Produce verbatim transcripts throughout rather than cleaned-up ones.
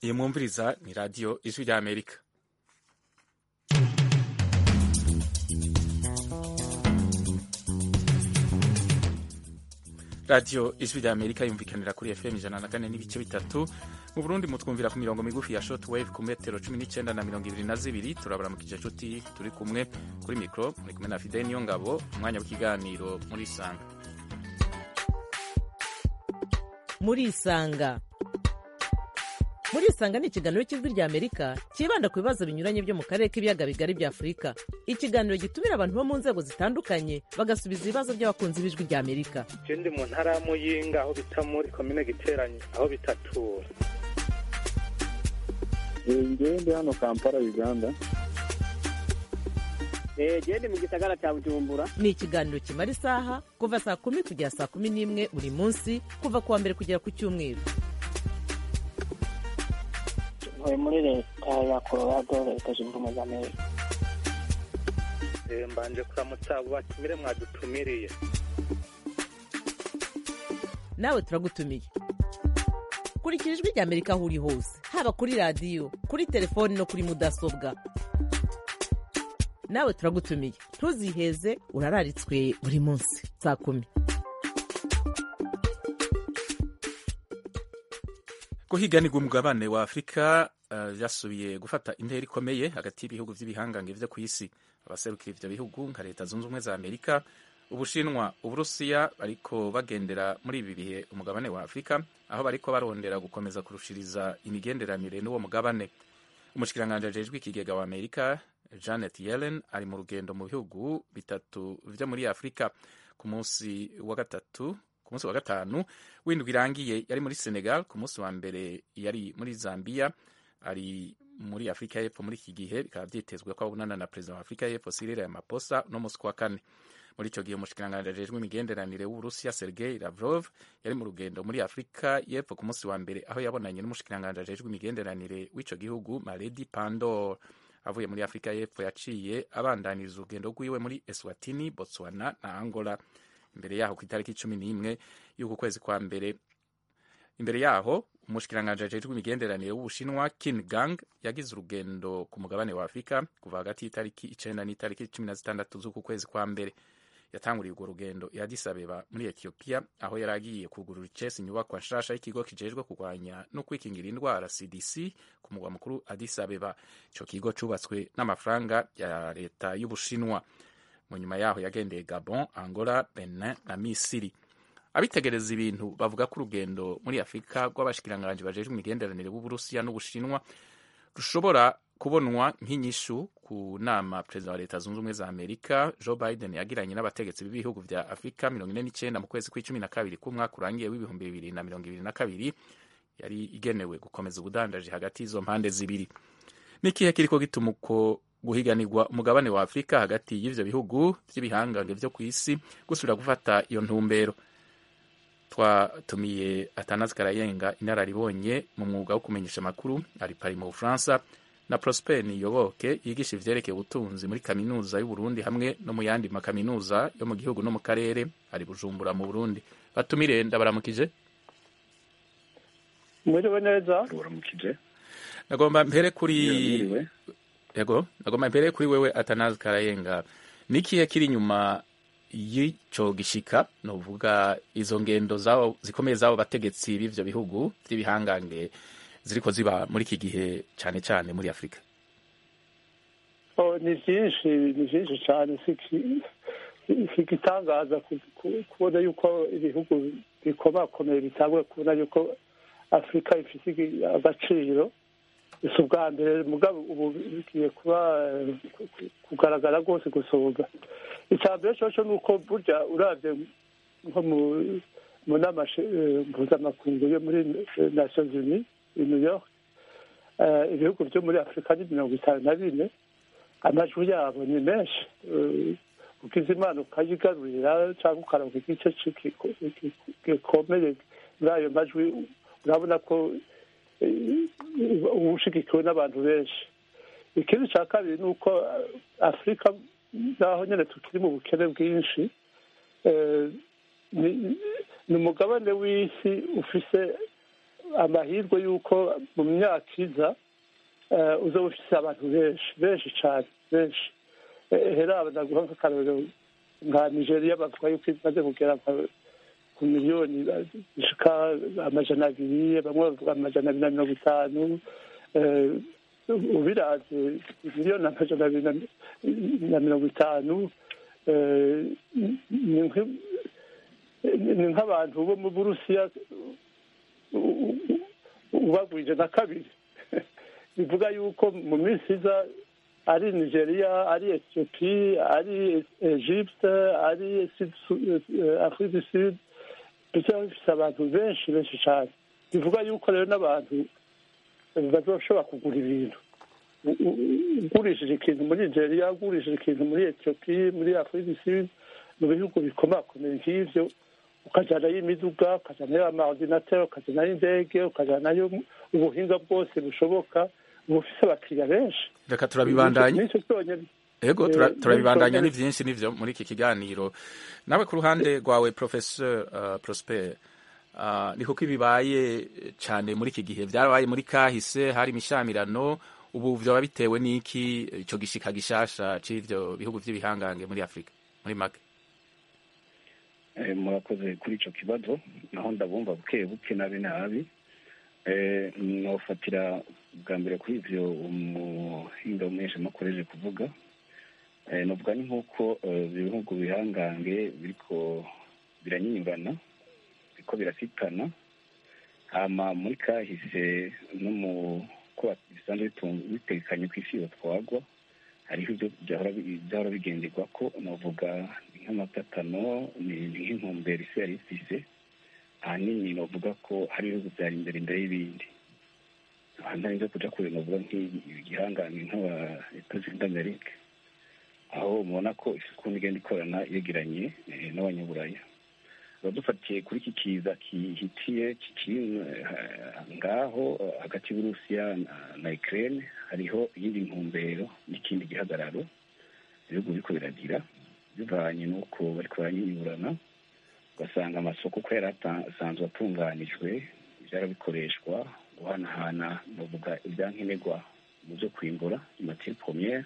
iyi mwumviriza ni radiyo ijwi rya amerika. radiyo ijwi rya amerika yumvikanira kuri fm ijana na kane n'ibice bitatu. Mu Burundi mutwumvira ku mirongo migufi ya shortwave ku metero cumi n'icyenda na mirongo ibiri na zibiri. turabara mu kice cuti turi kumwe kuri mikro muri kumwe na Fidel Niyongabo. Umwanya w'ikiganiro muri Isanga. muri Isanga muri Isanga ni ikiganiro cy'ijwi rya Amerika kibanda ku bibazo binyuranye byo mu karere k'ibiyaga bigari bya Afurika. Ikiganiro gitumira abantu bo mu nzego zitandukanye bagasubiza ibibazo by'abakunzi b'ijwi rya Amerika. Je ndi mu ntara ya Muyinga aho bita muri komine Giteranyi aho bitatura. Ngewe ndi hano Kampala Uganda. Je ndi mu gisagara cya Bujumbura. Ni ikiganiro kimara isaha kuva saa kumi kugera saa kumi n'imwe buri munsi kuva kuwa mbere kugera ku cyumweru. Ntuye muri leta ya Colorado, leta zunze ubumwe za Amerika. Mbanje kuramutsa abo batumire mwadutumiriye. Nawe turagutumiye. Kurikira ijwi rya Amerika aho uri hose, haba kuri radiyo, kuri telefoni no kuri mudasobwa. Nawe turagutumiye, ntuziheze, urararitswe buri munsi saa kumi. Guhiganirwa umugabane wa Afurika byasubiye uh, gufata intera ikomeye hagati y'ibihugu by'ibihangange byo ku isi. Abaserukira ivyo bihugu nka Leta Zunze Ubumwe za Amerika, Ubushinwa, Uburusiya bariko bagendera muri ibi bihe umugabane wa Afurika, aho bariko barondera gukomeza kurushiriza imigenderanire n'uwo mugabane. Umushikiranganje ajejwe ikigega wa Amerika Janet Yellen ari mu rugendo mu bihugu bitatu vyo muri Afurika. Ku munsi wa gatatu ku munsi wa gatanu w'indwi irangiye yari muri Senegal, ku munsi wa mbere yari muri Zambia, ari muri Afrika y'Epfo muri iki gihe bikaba vyitezwe ko abonana na Perezida wa Afrika y'Epfo Cyril Ramaphosa no munsi wa kane. Muri ico gihe umushikiranganje ajejwe imigenderanire w'Uburusiya Sergei Lavrov yari mu rugendo muri Afrika y'Epfo ku munsi wa mbere, aho yabonanye n'umushikiranganje ajejwe imigenderanire w'ico gihugu Maledi Pandor. Avuye muri Afrika y'Epfo yaciye abandaniriza urugendo rwiwe muri Eswatini, Botswana na Angola. Imbere yaho ku itariki cumi n'imwe y'uku kwezi kwa mbere imbere yaho umushikiranganje ajejwe imigenderanire w'Ubushinwa Qin Gang yagize urugendo ku mugabane wa Afrika kuva hagati y'itariki icenda n'itariki cumi na zitandatu z'uku kwezi kwa mbere. Yatanguriye urwo rugendo i Addis Abeba muri Ethiopia, aho yaragiye kugurura icesi inyubakwa nshasha y'ikigo kijejwe kurwanya no kwikingira indwara C D C ku mugwa mukuru Addis Abeba. Ico kigo cubatswe n'amafaranga ya leta y'Ubushinwa. Mu nyuma yaho yagendeye Gabon, Angola, Benin na Misiri. Abitegereza ibintu bavuga ko urugendo muri Afurika rw'abashikiranganje bajejwe imigenderanire b'Uburusiya n'Ubushinwa rushobora kubonwa nk'inyishu ku nama Perezida wa Leta Zunze Ubumwe za Amerika Joe Biden yagiranye n'abategetsi b'ibihugu vya Afurika mirongo ine n'icenda mu kwezi kw'icumi na kabiri k'umwaka urangiye w'ibihumbi bibiri na mirongo ibiri na kabiri, yari igenewe gukomeza ubudandaji hagati y'izo mpande zibiri. N'ikihe kiriko gituma uko guhiganirwa umugabane wa Afurika hagati y'ivyo bihugu vy'ibihangange vyo kw'isi gusubira gufata iyo ntumbero? Twatumiye Atanazi Karayenga, inararibonye mu mwuga wo kumenyesha amakuru, ari Paris mu Bufaransa, na Prosper Niyoboke yigisha ivyerekeye ubutunzi muri kaminuza y'u Burundi hamwe no mu yandi makaminuza yo mu gihugu no mu karere, ari Bujumbura mu Burundi. Batumire ndabaramukije. Mwiriwe neza. Baramukije. Nagomba mpere kuri Yego, nagomba mpere kuri wewe Atanazi Karayenga. Nikihe kiri nyuma y'ico gishika, novuga izo ngendo zawo zikomeye zawo bategetsi b'ivyo bihugu vy'ibihangange ziriko ziba muri iki gihe cyane cyane muri Afurika? Oh, ni vyinshi ni vyinshi cyane, sigitangaza kubona yuko ibihugu bikomakomeye bitangwe kubona yuko Afurika ifite agaciro. Si ubwa mbere mugabo ubu bigiye kuba kugaragara rwose gusumba. Icya mbere cyo ni uko burya uravye nko mu nama mpuzamakungu yo muri Nations Unies i New York, ibihugu byo muri Afurika ni mirongo itanu na bine, amajwi yabo ni menshi. Ukiza imana ukayigarurira cyangwa ukaronka igice gikomeye muri ayo majwi, urabona ko ubushigikiwe n'abantu benshi. Ikindi cya kabiri ni uko Afurika naho nyine tukiri mu bukene bwinshi, ni umugabane w'isi ufise amahirwe y'uko mu myaka iza uzoba ufise abantu benshi benshi cyane benshi hera ndaguha nk'akarorero nka nigeria bavuga yuko imaze kugera ku miliyoni zishika amajana abiri bamwe bavuga amajana abiri na mirongo itanu ubiraze miliyoni amajana abiri na mirongo itanu ni nk'abantu bo mu burusiya ubagwije na kabiri bivuga yuko mu minsi iza ari nigeria ari ethiopie ari egypte ari afrique du sud bizaba bifise abantu benshi benshi cyane bivuga yuko rero n'abantu bazoshobora kugura ibintu ugurishije ikintu muri nigeria ugurishije ikintu muri ethiopie muri afrique du sud mu bihugu bikomakomeye nk'ivyo ukajanayo imiduga ukajanayo amaordinateur ukajanayo indege ukajanayo ubuhinga bwose bushoboka bufise abakiriya benshi reka turabibandanya ego turabibandanya ni vyinshi nivyo muri iki kiganiro nawe ku ruhande rwawe professeur uh, Prosper uh, ni kuko ibibaye cyane muri iki gihe byarabaye muri kahise hari imishamirano ubu vyoba bitewe n'iki ico gishika gishasha c'ivyo bihugu vy'ibihangange muri Afrika muri make murakoze kuri ico kibazo naho ndabumva buke buke nabi nabi nofatira bwa mbere kuri ivyo umuhinga w'umwesha makoreje kuvuga novuga ni nk'uko ibihugu bihangange biriko biranyinyurana biriko birasitana hama muri kahise no mu ko bisanzwe bitekanye kw'isi yotwagwa hariho ivyo vyahora bigenderwa ko novuga nk'amatatano ni nk'intumbero isi yari ifise ahanini novuga ko hari ibihugu vyari imbere imbere y'ibindi ahanini kuja kure novuga nk'igihangane nk'aba Leta Zunze Amerika aho mubona ko isi ukuntu igenda ikorana yegeranye n'abanyaburaya badufatiye kuri iki kiza kihitiye kikiri ngaho hagati y'Uburusiya na Ukraine hariho iyindi ntumbero n'ikindi gihagararo ibihugu biriko biragira bivanye n'uko bariko baranyinyurana ugasanga amasoko ko yari asanzwe atunganijwe byarabikoreshwa guhanahana novuga ibyankenerwa mu byo kwimbura matière première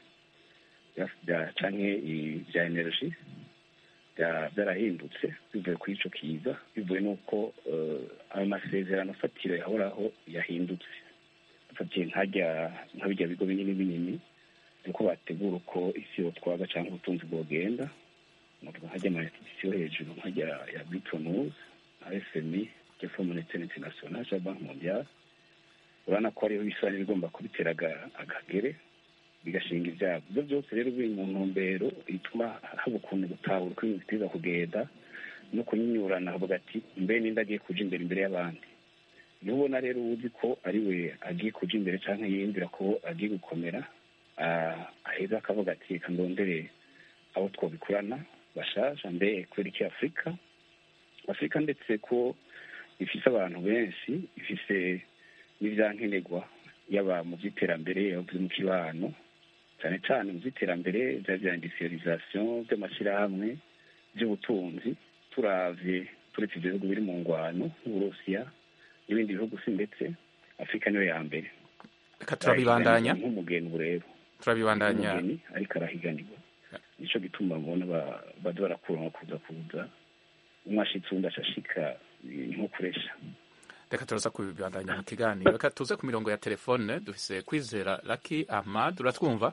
canke ibya energy byarahindutse bivuye kuri ico kiza bivuye n'uko ayo masezerano afatiro yahoraho yahindutse afatiye nkajya nk'abijya bigo binini binini nuko bategura uko isi yotwaga cyangwa ubutunzi bwogenda novuga nkajya ama institution hejuru nkajya ya Bretton Woods F M I Fonds monétaire international ya Banki mondiale urana ko ariho bisani bigomba kubiteraga akagere bigashinga ivyabo byo byose rero biri mu ntumbero ituma haba ukuntu gutahura uko ibintu bitiza kugenda no kunyinyurana avuga ati mbe ninda agiye kuja imbere imbere y'abandi niho ubona rero uzi ko ari we agiye kuja imbere canke yiyumvira ko agiye gukomera aheza akavuga ati reka ndondere abo twobikurana bashasha mbe kubera iki Afurika Afurika ndetse ko ifise abantu benshi ifise n'ivyankenerwa yaba mu vy'iterambere yaba mu kibano cyane cyane mu vy'iterambere vya industrialisation vy'amashirahamwe vy'ubutunzi turavye turetse ivyo bihugu biri mu ngwano nk'Uburusiya n'ibindi bihugu si ndetse Afurika niyo ya mbere reka turabibandanya nk'umugeni rero turabibandanya ariko arahiganirwa nico gituma mbona baza barakura kuza kuza umwashitsi undi ashashika nko kuresha reka turaza kubibandanya mu kiganiro reka tuze ku mirongo ya telefone dufise Kwizera Lucky Ahmad uratwumva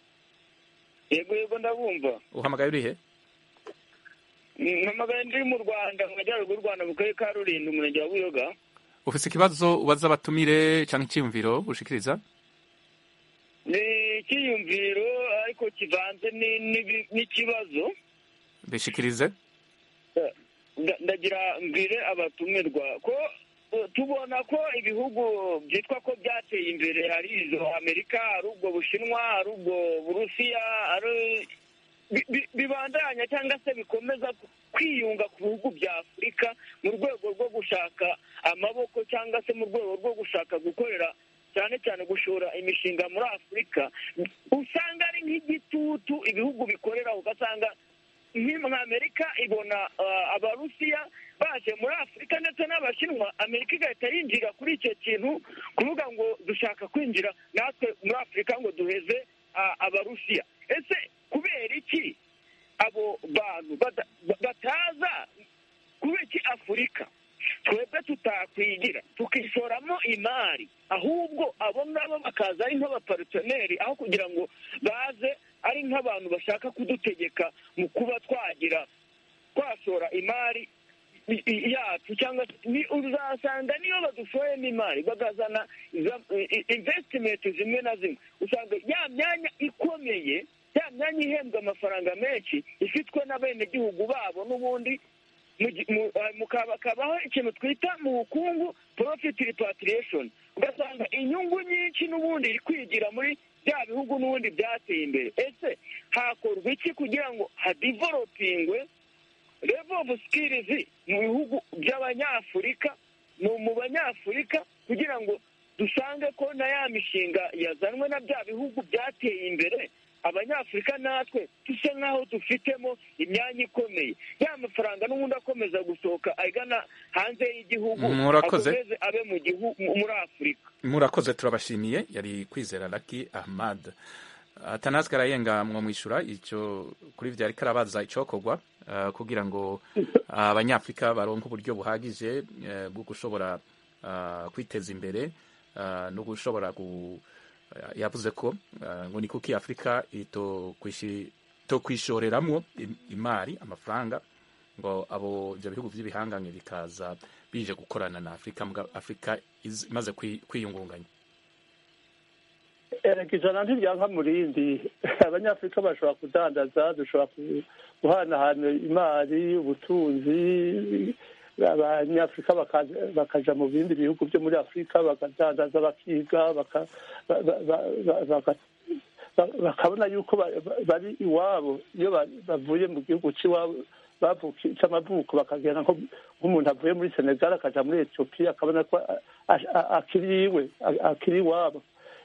yego yego ndabumva uhamagaye urihe mpamagaye ndi mu Rwanda mu majyaruguru y'u Rwanda mu karere ka Rulindo umurenge wa Buyoga ufise ikibazo ubaza abatumire canke icyiyumviro ushikiriza ni icyiyumviro ariko kivanze n'ikibazo bishikirize ndagira mbwire abatumirwa ko tubona ko ibihugu byitwa ko byateye imbere ari izo Amerika ari ubwo Bushinwa ari ubwo Burusiya ari bibandanya cyangwa se bikomeza kwiyunga ku bihugu bya Afurika mu rwego rwo gushaka amaboko cyangwa se mu rwego rwo gushaka gukorera cyane cyane gushora imishinga muri Afurika usanga ari nk'igitutu ibihugu bikorera ugasanga nk'Amerika ibona abarusiya baje muri afurika ndetse n'abashinwa, amerika igahita yinjira kuri icyo kintu kuvuga ngo dushaka kwinjira natwe muri afurika ngo duheze abarusiya. ese kubera iki abo bantu bataza, kubera iki afurika twebwe tutakwigira tukishoramo imari, ahubwo abo ngabo bakaza ari nk'abaparisoneri aho kugira ngo baze ari nk'abantu bashaka kudutegeka mu kuba twagira twashora imari yacu, cyangwa uzasanga niyo badushoyemo imari bagazana investment zimwe na zimwe, usanga ya myanya ikomeye, ya myanya ihembwa amafaranga menshi ifitwe n'abenegihugu babo, n'ubundi mukabaho ikintu twita mu bukungu profit repatriation, ugasanga inyungu nyinshi n'ubundi iri kwigira muri bya bihugu n'ubundi byateye imbere. ese hakorwa iki kugira ngo hadevelopingwe level of skills mu bihugu by'abanyafurika, mu banyafurika, kugira ngo dusange ko na ya mishinga yazanwe na bya bihugu byateye imbere, abanyafurika natwe tuse nk'aho dufitemo imyanya ikomeye, ya mafaranga n'ubundi akomeza gusohoka agana hanze y'igihugu akomeze abe mu gihugu muri Afurika. Murakoze, turabashimiye. Yari Kwizera Lucky Ahmad. Atanazi Karayenga, mwo mwishura icyo kuri vyari karabaza icokorwa uh, kugira ngo abanyafrika uh, baronke uburyo buhagije uh, bwo gushobora uh, kwiteza imbere uh, no gushobora gu yavuze ko ngo ni kuki Afrika ito kwishi to kwishoreramwo imari amafaranga ngo abo ibyo bihugu by'ibihangange bikaza bije gukorana na Afrika, mga Afrika imaze kwiyungunganya. Erekizana ntibyanka murindi, abanyafrika bashobora kudandaza, dushobora guhanahana imari, ubutunzi, abanyafrika bakaja mu bindi bihugu byo muri Afrika bakadandaza, bakiga, bakabona yuko bari iwabo. Iyo bavuye mu gihugu cy'amavuko bakagenda nk'umuntu avuye muri Senegal akaja muri Ethiopia, akabona ko akiriwe akiri iwabo.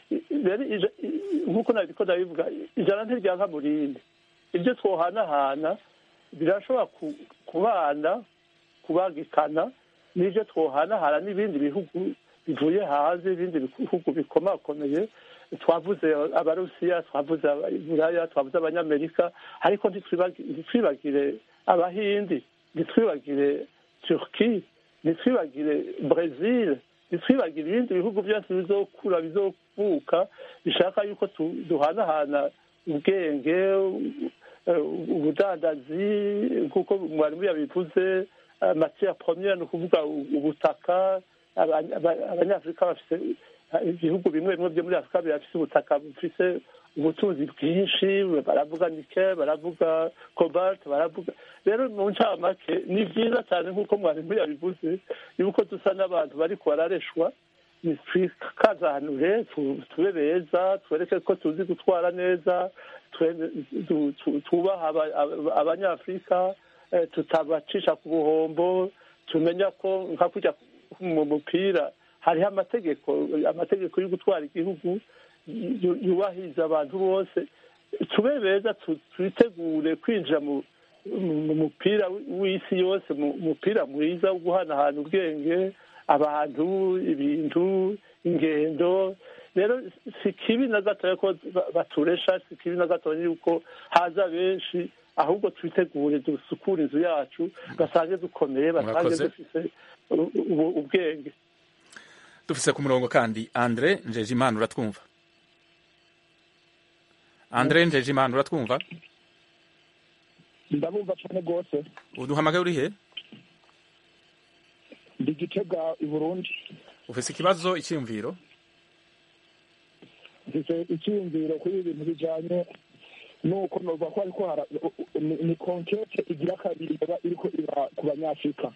Nk'uko nabiko ndabivuga, ijana ntiryanka murindi, ibyo twohanahana birashobora kubana kubagikana n'ibyo twohanahana n'ibindi bihugu bivuye hanze, ibindi bihugu bikomakomeye. Twavuze abarusiya, twavuze Buraya, twavuze abanyamerika, ariko ntitwibagire abahindi, ntitwibagire Turki, ntitwibagire Brazil, ntitwibagire ibindi bihugu byose bizokura bizovuka bishaka yuko duhanahana ubwenge, ubudandazi, nk'uko mwarimu yabivuze, matière première, ni ukuvuga ubutaka. Abanyafurika bafite ibihugu bimwe bimwe byo muri Afurika birafite ubutaka bufite ubutunzi bwinshi, baravuga nickel, baravuga cobalt, baravuga. Rero mu ncamake ni byiza cyane nk'uko mwarimu yabivuze yuko dusa n'abantu bari barareshwa, twikazanure, tube beza, twereke ko tuzi gutwara neza, tubaha abanyafurika, tutabacisha ku buhombo, tumenya ko nka kujya mu mupira hariho amategeko amategeko yo gutwara igihugu yubahiriza abantu bose. Tube beza, twitegure kwinjira mu mupira w'isi yose, mu mupira mwiza wo guhanahana ubwenge, abantu, ibintu, ingendo. Rero si kibi na gatoya ko baturesha, si kibi na gatoya yuko haza benshi, ahubwo twitegure dusukura inzu yacu, basange dukomeye, basange dufise ubwenge. Dufise ku murongo kandi Andre Njejimana, uratwumva? Andre Njejimana, uratwumva? Ndabumva cyane rwose. Uduhamagaye uri he? Ndi Gitega i Burundi. Ufise ikibazo, icyumviro? Ufise icyumviro kuri ibintu bijanye nuko nova ko ariko hara ni conquête igira kabiri iriko iba ku banyafrika.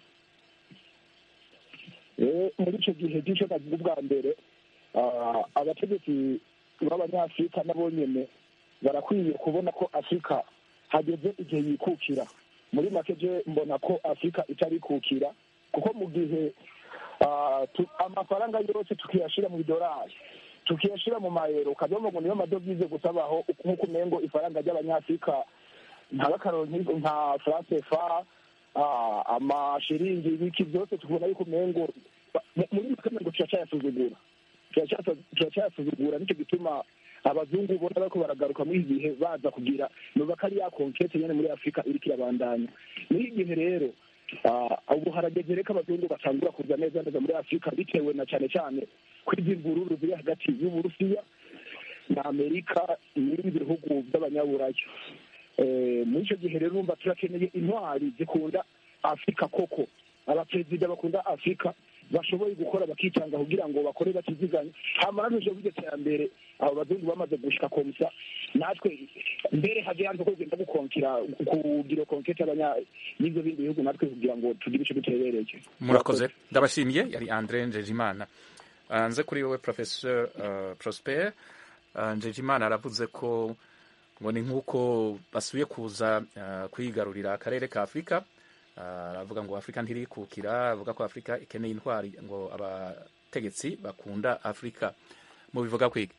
Eh, muri icyo gihe gice kavuga bwa mbere, abategetsi b'abanyafrika nabo nyene barakwiye kubona ko Afrika hageze igihe yikukira. Muri make je mbona ko Afrika itarikukira, kuko mu gihe amafaranga yose tukiyashira mu dolari, tukiyashira mu mayero, kadomo ngo niyo madovize gusabaho, nk'uko umengo ifaranga ry'abanyafrika nta karonki nka France F A, amashiringi ibiki byose tubona yuko umengo muri make ngo turacyayasuzugura turacyayasuzugura nicyo gituma abazungu ubona bariko baragaruka muri iki gihe baza kugira nuba ko ari ya konkete nyene muri afurika iriko irabandanya muri iki gihe rero ubu harageze reka abazungu batangura kuza neza neza muri afurika bitewe na cyane cyane kwizi mvururu ziri hagati y'uburusiya na amerika n'ibindi bihugu by'abanyaburayo muri icyo gihe rero urumva turakeneye intwari zikunda afurika koko abaperezida bakunda afurika bashoboye gukora bakitanga kugira ngo bakore batiziganye hamara n'ivyo biryo terambere abo bazungu bamaze gushika komisa natwe mbere haje hanze ko genda gukonkira kugira konkete abanya y'ivyo bindi bihugu natwe kugira ngo tugire ico duterereje. Murakoze ndabashimiye. Yari Andre Njejimana. Anze kuri wowe Professor uh, Prosper uh, Njejimana aravuze ko ngo ni nk'uko basubiye kuza uh, kwigarurira akarere ka Afurika. Aravuga ngo Afurika ntirikukira, avuga ko Afurika ikeneye intwari, ngo abategetsi bakunda Afurika. Mu bivuga kwiki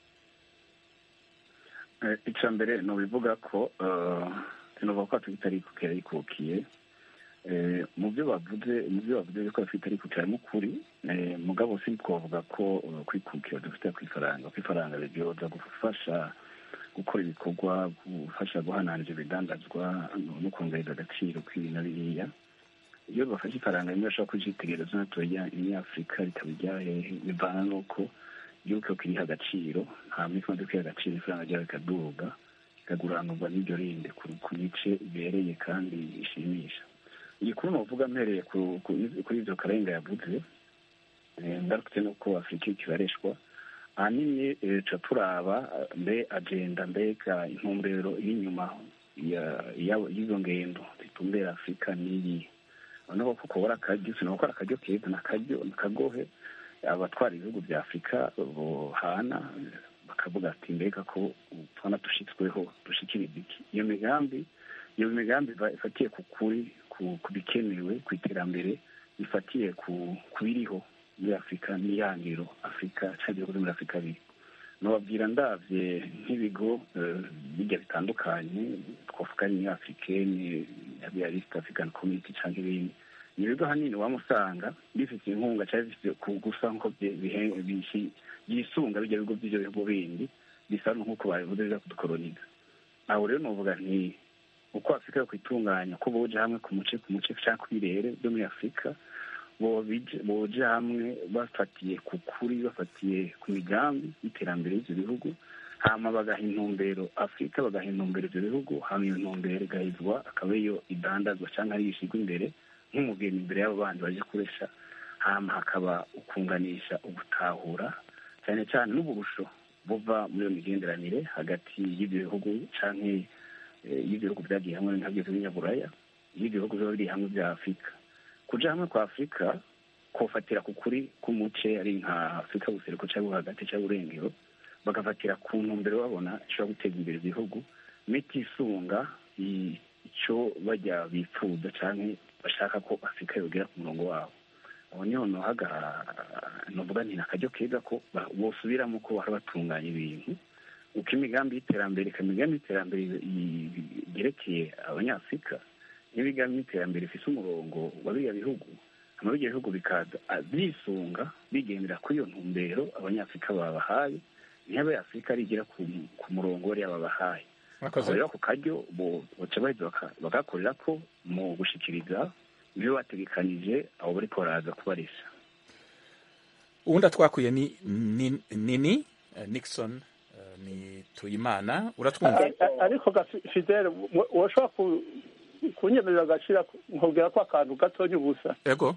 icya mbere ni ubivuga ko sinovuga ko Afurika itarikukira yikukiye mu byo bavuze mu byo bavuze ko Afurika itarikukira mu kuri mugabo si twavuga ko kwikukira dufite kwifaranga kwifaranga byoza gufasha gukora ibikorwa gufasha guhananira ibidandazwa no kongereza agaciro kw'ibintu biriya. Iyo bafashe ifaranga rimwe bashobora kujitegereza natoya inyafurika rikabijya hehe bivana n'uko igihugu kiriha agaciro hama ikimaze kwiha agaciro ifaranga ryawe rikaduga rikaguranurwa n'iryo rindi ku mice ibereye kandi ishimisha. Igikuru novuga mpereye kuri ivyo Karenga yavuze ngarutse nuko Afurika ikibareshwa ahanini ca turaba mbe agenda mbega intumbero iri inyuma y'izo ngendo zitumbera Afurika n'iyi noneho ko kubura akaryo sinokora akaryo keza n'akaryo n'akagohe abatwara ibihugu vya Afurika bohana bakavuga ati mbega ko twana dushitsweho dushikiriza iki. Iyo migambi iyo migambi ifatiye ku kuri ku bikenewe ku iterambere ifatiye ku biriho muri Afurika n'iyangiro Afurika cyangwa ibihugu muri Afurika biri nobabwira ndavye nk'ibigo bijya bitandukanye twavuga ni Africaine ya East African Community cyangwa ibindi ni ibigo hanini wamusanga bifite inkunga cyangwa bifite gusa nko yisunga bijya bigo by'ibyo bihugu bindi bisa nk'uko babivuze biza kudukoloniza. Aho rero novuga nti uko Afurika yo kwitunganya ko boje hamwe ku muce ku muce cyangwa kwirere byo muri Afurika boje hamwe bafatiye ku kuri bafatiye ku migambi y'iterambere y'ibyo bihugu hama bagaha intumbero Afurika bagaha intumbero ibyo bihugu hama iyo ntumbero igahizwa akaba iyo idandazwa cyangwa ari yishigwa imbere nk'umugeni imbere y'abo bandi baje kuresha hama hakaba ukunganisha ugutahura cyane cyane n'uburusho buva muri iyo migenderanire hagati y'ibyo bihugu canke y'ibyo bihugu byagiye hamwe nk'ibyo by'inyaburaya y'ibyo bihugu biba biri hamwe bya Afurika. Kuja hamwe kwa Afurika kofatira ku kuri k'umuce ari nka Afurika buseruko cyangwa hagati cyangwa urengero bagafatira ku ntumbero babona ishobora guteza imbere ibihugu mitisunga icyo bajya bifuza cyane bashaka ko Afurika yogera ku murongo wabo. Aho niho nohaga novuga nti nakajyo keza ko bosubiramo ko bahora batunganya ibintu uko imigambi y'iterambere ikamigambi y'iterambere igerekeye abanyafurika n'imigambi y'iterambere ifise umurongo wa biriya bihugu hama biriya bihugu bikaza bisunga bigendera kuri iyo ntumbero abanyafurika babahaye niba Afurika rigira ku murongo wari babahaye. Rero ako karyo boca baheza bagakorera ko mu gushikiriza ibyo bategekanije abo bariko baraza kubarisha. Uwundi atwakuye ni nini Nixon ni Tuyimana uratwumva ariko Fidele woshobora kunyemerera agashira nkubwira ko akantu gatonya ubusa. Yego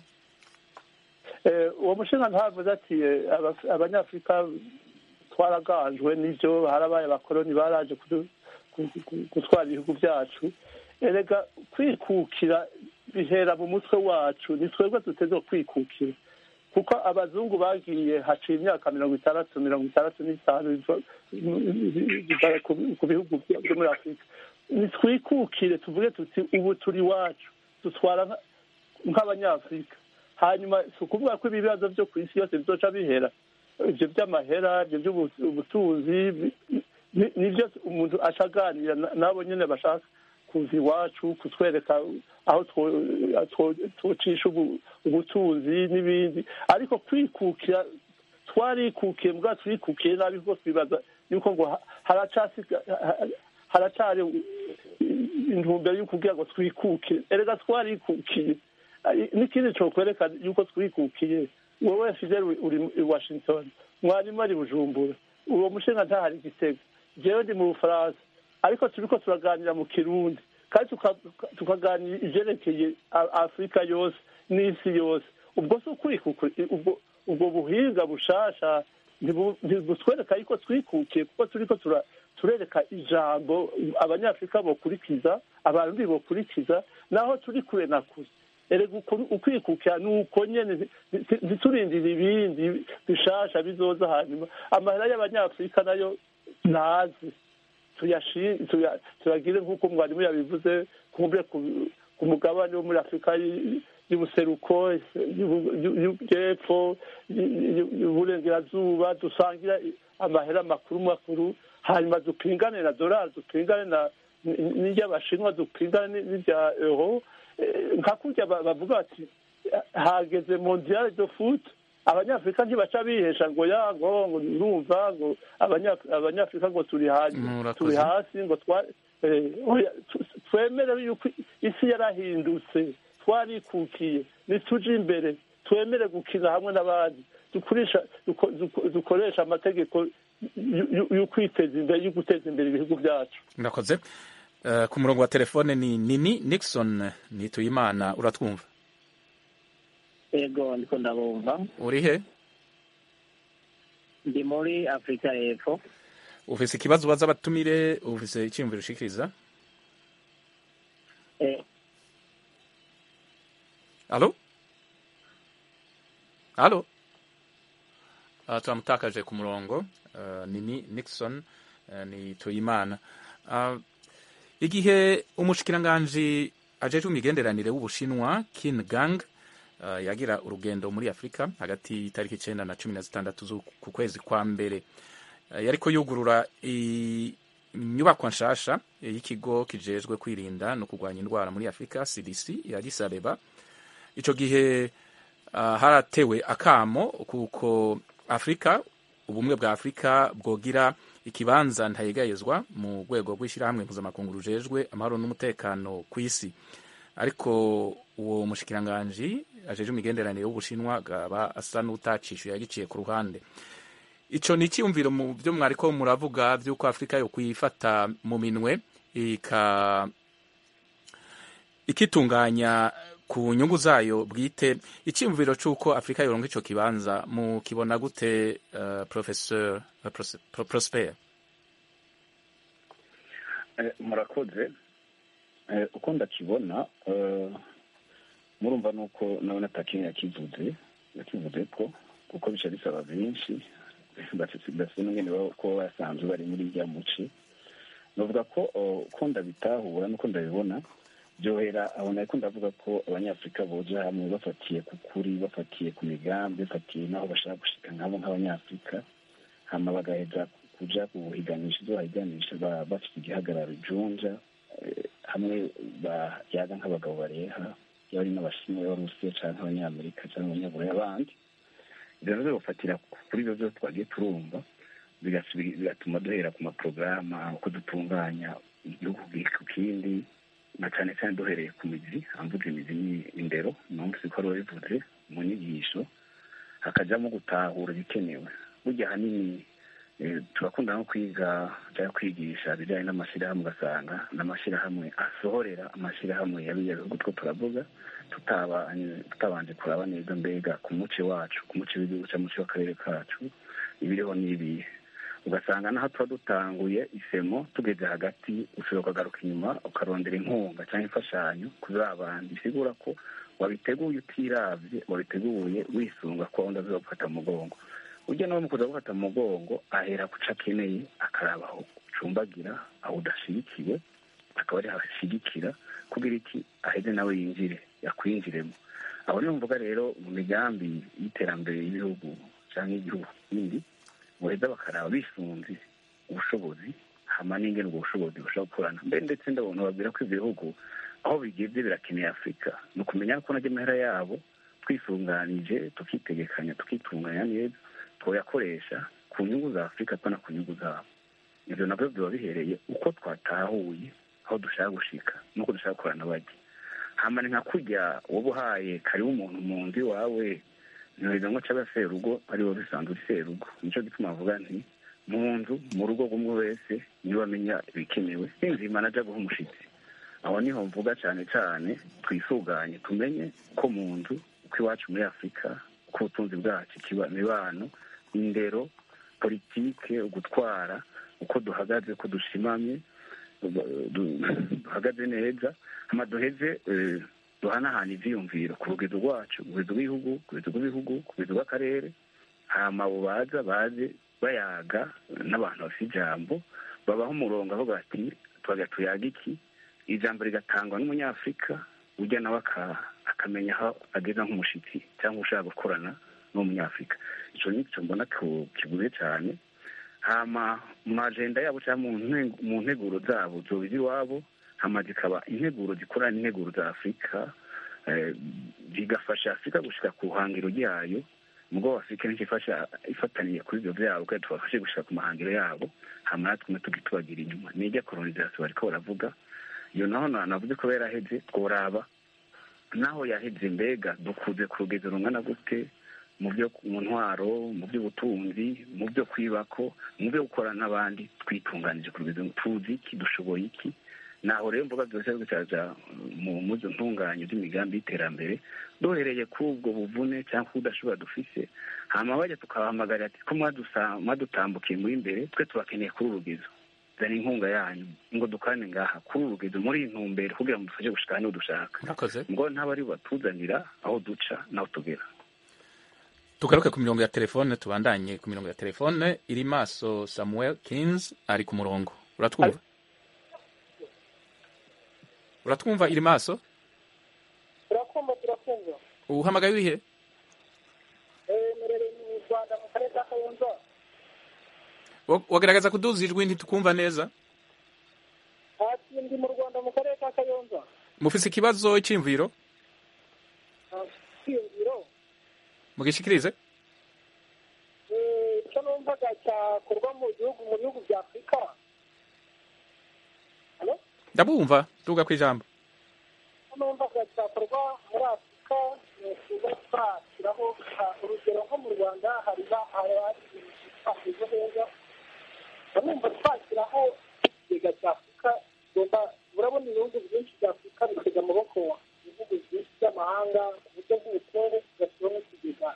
uwo mushinga ntavuze ati abanyafurika twaraganjwe n'ibyo harabaye abakoloni baraje gutwara ibihugu byacu. Erega kwikukira bihera mu mutwe wacu ni twebwe duteze kwikukira kuko abazungu bagiye haciye imyaka mirongo itandatu mirongo itandatu n'itanu ku bihugu byo muri Afurika. Nitwikukire tuvuge tuti ubu turi wacu dutwara nk'abanyafurika hanyuma si ukuvuga ko ibibazo byo ku isi yose bizoca bihera ibyo by'amahera ibyo by'ubutunzi nibyo umuntu acaganira nabo nyine bashaka kuza iwacu kutwereka aho twocisha ubutunzi n'ibindi ariko kwikukira twarikukiye mbwa twikukiye nabi kuko twibaza yuko ngo haracari intumbero yo kugira ngo twikukiye erega twarikukiye n'ikindi cyo kwerekana yuko twikukiye wowe Fidel uri i Washington mwarimu ari Bujumbura uwo mushinga ntahari Gitega jewe ndi mu Bufaransa ariko turiko turaganira mu Kirundi kandi tukaganira ivyerekeye Afrika yose n'isi yose ubwo so kwikukiye ubwo ubwo buhinga bushasha ntibutwereka yuko twikukiye kuko turiko turereka ijambo abanyafurika bokurikiza abarundi bokurikiza naho turi kure na kure erega ukwikukira nuko nyene ntiturindira ibindi bishasha bizoza hanyuma amahera y'abanyafurika nayo nazi tuyagire nk'uko mwarimu yabivuze kumbe ku mugabane wo muri afurika y'ubuseruko y'epfo y'uburengerazuba dusangira amahera makuru makuru hanyuma dupingane na dolari dupingane na n'iry'abashinwa dupingane n'irya euro nka kurya bavuga bati hageze mondial de foot abanyafurika ntibaca bihesha ngo ya ngo ngo urumva ngo abanyafurika ngo turi turi hasi ngo twemere yuko isi yarahindutse twarikukiye nituje imbere twemere gukina hamwe n'abandi dukoresha amategeko yo kwiteza imbere yo guteza imbere ibihugu byacu. Murakoze. Ku murongo wa telefone ni Nini Nixon Nituyimana uratwumva? Ego ndiko ndabumva. Uri he? Ndi muri Afrika y'Epfo. Ufise ikibazo baza batumire ufise icyumviro ushikiriza? Eh. Allo? Allo? Uh, turamutakaje ku murongo uh, Nini Nixon uh, Nituyimana. Uh, igihe umushikiranganji ajeje imigenderanire w'Ubushinwa Qin Gang uh, yagira urugendo muri Afrika hagati itariki icenda na cumi na zitandatu ku kwezi kwa mbere uh, yariko yugurura inyubakwa nshasha y'ikigo kijejwe kwirinda no kurwanya indwara muri Afrika C D C ya Addis Abeba. Ico gihe uh, haratewe akamo kuko Afrika ubumwe bwa Afrika bwogira ikibanza ntayegayezwa mu rwego rw'ishyirahamwe mpuzamakungu rujejwe amahoro n'umutekano ku isi ariko uwo mushikiranganji ajeje imigenderanire w'Ubushinwa gaba asa n'utacishuye yagiciye ku ruhande. Ico ni icyumviro mu byo mwariko muravuga by'uko Afrika yo kuyifata mu minwe ika ikitunganya ku nyungu zayo bwite. Icyumviro cy'uko Afrika yoronka ico kibanza mu kibona gute uh, professeur uh, Prosper? Eh, murakoze. Eh, uko ndakibona uh, murumva nuko nabona takinya kivuze yakivuze ko kuko bica bisaba byinshi batse base n'ingene ko basanzwe bari muri ya muci novuga ko ko ndabitahura nuko ndabibona byohera abona ko ndavuga ko abanyafrika boje hamwe bafatiye ku kuri bafatiye ku migambi bafatiye naho bashaka gushika nkabo nk'abanyafrika hama bagaheza kuja kuhiganisha ibyo bahiganisha bafite igihagararo junja hamwe bayaga nk'abagabo bareha yari n'abashinwa b'Abarusiya canke abanyamerika canke abanyaburaya abandi rero rero bafatira kuri ibyo byose twagiye turumva bigatuma duhera ku maporogaramu uko dutunganya igihugu ku kindi na cyane cyane duhereye ku mizi amvuga imizi ni indero impamvu siko ari bivuze mu nyigisho hakajamo gutahura ibikenewe burya hanini turakunda no kwiga cyangwa kwigisha bijyanye n'amashyirahamwe ugasanga n'amashyirahamwe asohorera amashyirahamwe yabiye bihugu two turavuga tutabanje kuraba neza mbega ku muce wacu ku muce w'igihugu cyangwa muce w'akarere kacu ibiriho n'ibihe ugasanga naho tuba dutanguye isemo tugeze hagati ushobora ukagaruka inyuma ukarondera inkunga cyangwa imfashanyo kuri abandi bisigura ko wabiteguye utiravye wabiteguye wisunga ko wenda uzofata mu mugongo ujya nawe mu kuza gufata mu mugongo ahera kuca akeneye akaraba aho ucumbagira aho udashigikiwe akaba ari hashigikira kugira iki aheze nawe yinjire yakwinjiremo aho niyo mvuga rero mu migambi y'iterambere y'ibihugu cyangwa y'igihugu bindi boheza bakaraba bisunze ubushobozi hama n'ingene ubwo bushobozi bushobora gukorana mbere ndetse ndabona babwira ko ibyo bihugu aho bigeze birakeneye afurika ni ukumenya ko najya amahera yabo twisunganije tukitegekanya tukitunganya neza twoyakoresha ku nyungu za afurika pana ku nyungu zabo ibyo nabyo biba bihereye uko twatahuye aho dushaka gushika nuko dushaka gukorana bajya hama ni nka kurya wowe uhaye karibu umuntu mu nzu iwawe ntibiza ngo cabe serugo ariwo bisanzwe uri serugo nico gituma avuga nti mu nzu mu rugo rw'umwe wese niwe amenya ibikenewe sinzima naja guha umushitsi aho niho mvuga cyane cyane twisuganye tumenye ko mu nzu uko iwacu muri afurika uko ubutunzi bwacu imibano indero politike ugutwara uko duhagaze uko dushimamye duhagaze neza hama duheze duhanahana ivyiyumviro ku rugendo rwacu ku rugendo rw'igihugu ku rugendo rw'ibihugu ku rugendo rw'akarere hama abo baza baze bayaga n'abantu bafite ijambo babaho umurongo aho bati twaga tuyaga iki ijambo rigatangwa n'umunyafurika ujya nawe akamenya aho ageza nk'umushitsi cyangwa ushaka gukorana n'umunyafurika ico nico mbona kibuze cyane hama mu agenda yabo cyangwa mu nteguro zabo zobizi iwabo hama zikaba integuro zikorana n'integuro za afurika bigafasha afurika gushika ku ruhangiro ryayo mugo afurika nikifasha ifataniye kuri ibyo byabo kandi tubafashe gushika ku mahangiro yabo hama natwe tugitubagira inyuma nijya colonization bariko baravuga iyo naho navuze ko yaraheze tworaba naho yaheze mbega dukuze ku rugendo rungana gute mu byo mu ntwaro mu by'ubutunzi mu byo kwibako mu byo gukorana n'abandi twitunganije ku rugendo tuzi iki dushoboye iki naho rero mvuga byose bicaja mu muzo ntunganye z'imigambi y'iterambere dohereye kubwo buvune cyangwa kudashobora dufise hama bajya tukabahamagarira ati ko mwadutambukiye muri imbere twe tubakeneye kuri urugezo zana inkunga yanyu ngo dukane ngaha kuri urugezo muri iyi ntumbero kugira ngo dufashe gushika n'uwo dushaka ngo ntaba ari batuzanira aho duca n'aho tugera tugaruke ku mirongo ya telefone tubandanye ku mirongo ya telefone iri maso Samuel Kings ari ku murongo uratwumva uratwumva iri maso turakumva turakumva uhamagaye urihe eh merere mu Rwanda mu karere ka Kayonza wagaragaza kuduza ijwi ntitukumva neza ati ndi mu Rwanda mu karere ka Kayonza mufise ikibazo cy'imviro cy'imviro mugishikirize eh cyo numvaga cyakorwa mu gihugu mu bihugu bya Afurika Halo ndabumva tuga kwijambo numvaga cyakorwa muri Afurika kuba twashyiraho urugero nko mu Rwanda hari ejo heza numva twashyiraho ikigega cya Afurika urabona ibihugu byinshi bya Afurika bitega amaboko ibihugu byinshi by'amahanga ku buryo bw'ubukungu tugashyiraho ikigega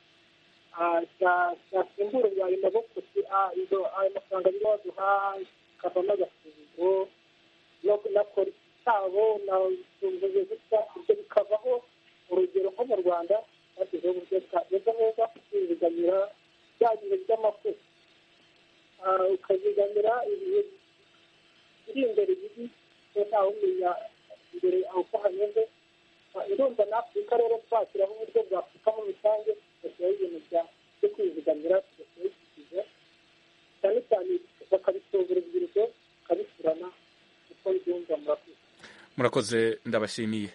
cyasimbura ayo maboko ayo mafaranga niyo baduha kavamo agafunguro na polisi cyabo na zunguye gutya ibyo bikavaho urugero nko mu Rwanda bashyizeho uburyo bwageze neza kwizigamira bya bihe by'amafuti ukazigamira ibihe biri imbere bibi ntawe umenya imbere aho uko hanyuze irumva na Afurika rero twashyiraho uburyo bwa Afurika muri rusange tugashyiraho ibintu byo kwizigamira tugashyiraho ikigega cyane cyane bakabitoza urubyiruko bakabisurana uko byumva murakoze murakoze ndabashimiye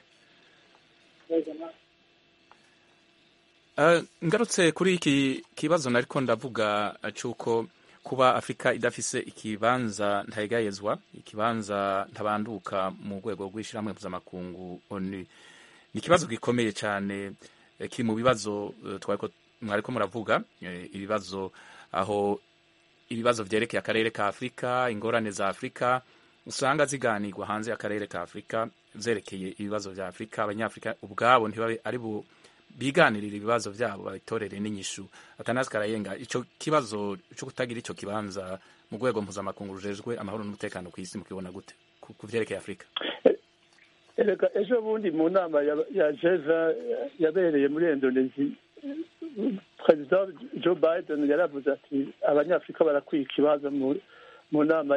ngarutse kuri iki kibazo nariko ndavuga cyuko kuba Afrika idafise ikibanza ntayegayezwa ikibanza ntabanduka mu rwego rw'ishyirahamwe mpuzamakungu ONU ni ikibazo gikomeye cyane kiri mu bibazo mwariko muravuga ibibazo aho ibibazo vyerekeye akarere ka Afrika ingorane za Afrika usanga ziganirwa hanze y'akarere ka Afrika zerekeye ibibazo vya Afrika abanyafrika ubwabo ntibabe ari bu biganirira ibibazo byabo babitorere n'inyishu Athanase Karayenga ico kibazo cyo kutagira ico kibanza mu rwego mpuzamakungu rujejwe amahoro n'umutekano ku isi mukibona gute ku vyerekeye Afrika erega ejo bundi mu nama ya Jeza yabereye muri Indonesia President Joe Biden yaravuze ati abanyafrika barakwiye ikibazo mu nama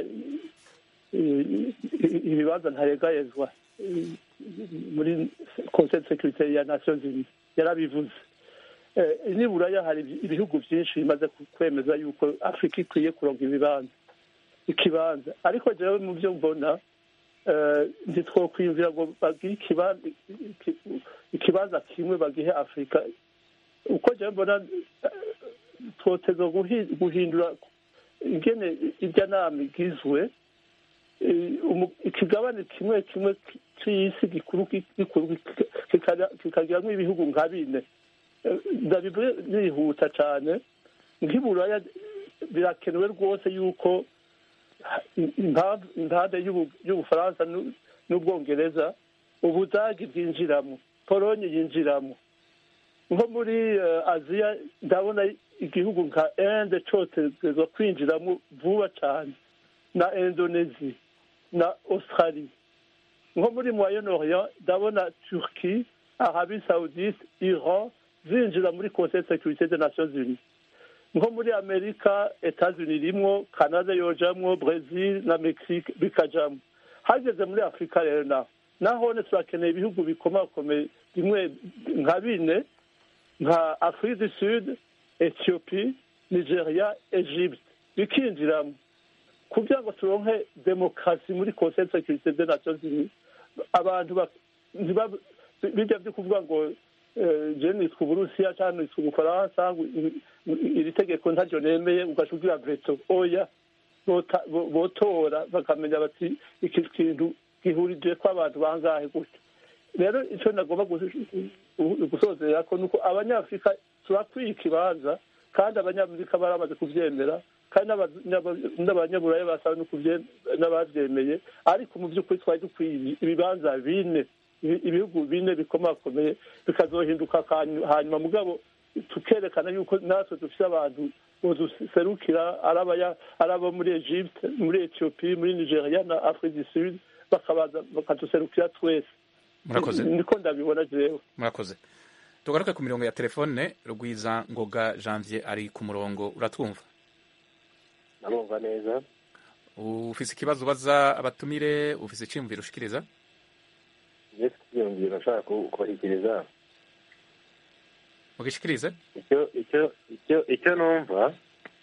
ibibazo ntaregayezwa muri Conseil de sécurité ya Nations Unies yarabivuze niburaya hari ibihugu byinshi bimaze kwemeza yuko Afrika ikwiye kuronka ibibanza ikibanza ariko jewe mu byo mbona ntitwokwiyumvira ngo bagire ikibanza kimwe bagihe afurika uko jewe mbona twoteza guhindura ingene irya nama igizwe ikigabane kimwe kimwe c'isi gikuru gikuru kikagiramwo ibihugu nka bine ndabivuye nihuta cane nk'iburaya birakenewe rwose yuko impande y'ubufaransa n'ubwongereza ubudagi bwinjiramo polonye yinjiramo nko muri aziya ndabona igihugu nka inde cotezwa kwinjiramo vuba cane na indonesia na australie nko muri moyen orient ndabona turki arabie saoudite iran zinjira muri conseil de sécurité des nations unies nko muri amerika etats-unis rimwo canada yojamwo brazil na mexique bikajamwo hageze muri afurika rero naho nahone turakeneye ibihugu bikomakomeye bimwe nka bine nka afrique du sud ethiopie nigeria egypte bikinjiramo kugira ngo turonke demokarasi muri conseil de sécurité des nations unies abantu bijya byo kuvuga ngo je nitwa uburusiya cyangwa nitwa ubufaransa iri tegeko ntaryo nemeye ugaca ugira veto oya botora bakamenya bati iki kintu gihurije ko abantu bangahe gutya rero icyo nagomba gusozera ko nuko abanyafurika turakwiye ikibanza kandi abanyamerika baramaze kuvyemera kandi n'abanyaburaya basaba n'abavyemeye ariko mu by'ukuri twari dukwiye ibibanza bine ibihugu bine bikomakomeye bikazohinduka hanyuma mugabo tukerekana yuko natwe dufite abantu boduserukira araba muri Egypte muri Ethiopie muri Nigeria na Afrique du Sud bakabaza bakaduserukira twese murakoze niko ndabibona jewe murakoze tugaruke ku mirongo ya telefone Rugwiza Ngoga Janvier ari ku murongo uratwumva namumva neza ufise ikibazo ubaza abatumire ufise iciyumviro ushikiriza yes iciyumviro nshaka kubashikiriza mugishikirize icyo icyo icyo icyo numva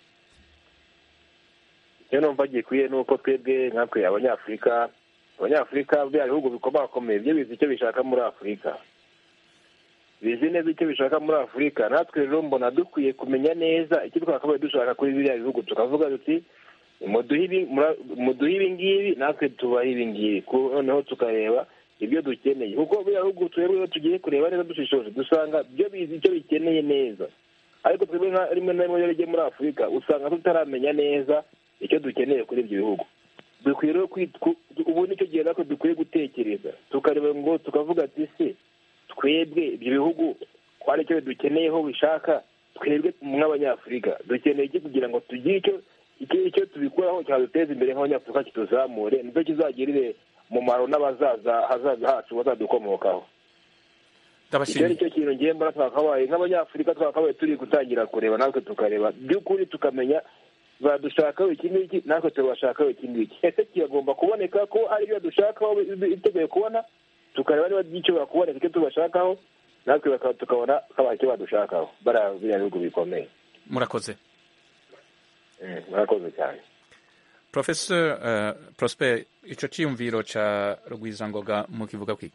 icyo numva gikwiye nuko twebwe nkatwe abanyafurika abanyafurika bya bihugu bikomakomeye byo bizi icyo bishaka muri afurika bizi neza icyo bishaka muri afurika natwe rero mbona dukwiye kumenya neza icyo twakabaye dushaka kuri biriya bihugu tukavuga duti muduhe ibi ngibi natwe tubaha ibi ngibi noneho tukareba ibyo dukeneye kuko biriya bihugu twebwe iyo tugiye kureba neza dushishoje dusanga byo bizi icyo bikeneye neza ariko twebwe rimwe na rimwe iyo bigiye muri afurika usanga tutaramenya neza icyo dukeneye kuri ibyo bihugu dukwiye rero ubu nicyo gihe natwe dukwiye gutekereza tukareba ngo tukavuga ati se twebwe ibyo bihugu twari icyo dukeneyeho bishaka twebwe nk'abanyafurika dukeneye iki kugira ngo tugire icyo icyo tubikuraho cyaduteza imbere nk'abanyafurika kituzamure nicyo kizagirire umumaro n'abazaza hazaza hacu bazadukomokaho icyo ni cyo kintu ngiye mbona twakabaye nk'abanyafurika twakabaye turi gutangira kureba natwe tukareba by'ukuri tukamenya badushakaho iki ngiki natwe tubashakaho iki ngiki ese kigomba kuboneka ko ari ibyo dushakaho biteguye kubona tukareba niba gishobora kuboneka icyo tubashakaho natwe tukabona kabaye icyo badushakaho bariya biriya bihugu bikomeye murakoze murakoze cyane Professor uh, Prosper ico ciyumviro ca Rugwizangoga mu kivuga kwiki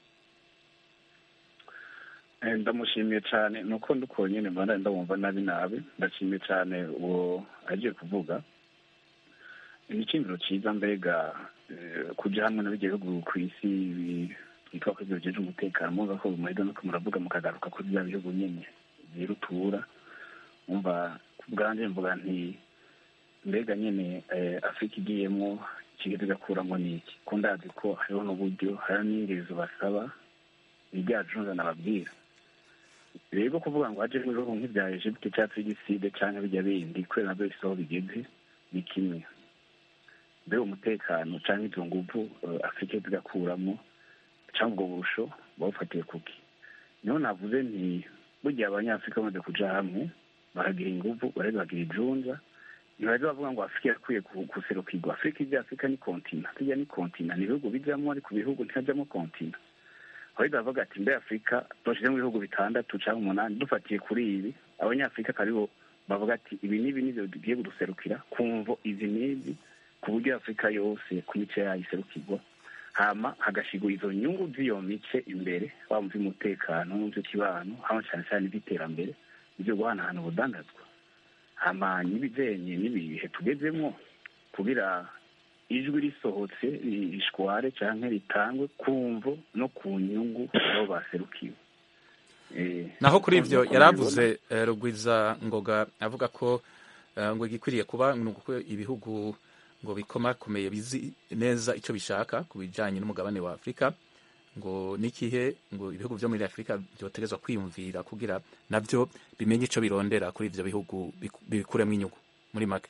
ndamushimiye cyane nuko nduko nyene mbana ndabumva nabi nabi ndashimiye cyane uwo agiye kuvuga iciyumviro ciza mbega kuja hamwe n'ibyo bihugu ku isi bitwa ko bijeje umutekano muza ko muheda no kumuravuga mukagaruka kuri bya bihugu nyene birutura umva kubwanje mvuga nti mbega nyene Afrika igiyemo kigeze gakuramo niki ko ndazi ko hariho n'uburyo hari n'ingezo basaba bijyajunza nababwira rero kuvuga ngo haje ibihugu nk'ibya Egypte cyangwa Side cyangwa bijya bindi kubera nabyo bisoho bigeze ni kimwe mbere umutekano cyangwa izo nguvu Afrika igakuramo cyangwa ubwo burusho bawufatiye kuki niho navuze nti burya abanyafurika bamaze kuja hamwe baragira inguvu baragira ijunza ntibaje bavuga ngo Afrika yakwiye guserukirwa Afrika ibya Afrika ni kontina tujya ni kontina ni ibihugu bijyamo ariko ibihugu ntajyamo kontina aho bavuga ati mbe Afrika twashyize mu bihugu bitandatu cyangwa umunani dufatiye kuri ibi abanyafurika karibo bavuga ati ibi n'ibi nibyo bigiye guserukira kumvo izi n'izi ku buryo afurika yose ku mice yayo iserukirwa hama hagashyirwa izo nyungu z'iyo mice imbere waba mu by'umutekano mu by'ikibano hano cyane cyane iby'iterambere ibyo guhanahana ubudandazwa hama n'ibijyanye n'ibihe tugezemo kugira ijwi risohotse rishware cyangwa ritangwe ku mvo no ku nyungu aho baserukiwe. Naho kuri ibyo yaravuze Rugwiza Ngoga avuga ko ngo igikwiriye kuba nuko ibihugu ngo bikomakomeye bizi neza icyo bishaka ku bijyanye n'umugabane wa Afurika ngo n'ikihe ngo ibihugu byo muri Afurika byotegezwa kwiyumvira kugira nabyo bimenye icyo birondera kuri ibyo bihugu bikuremo inyungu muri make.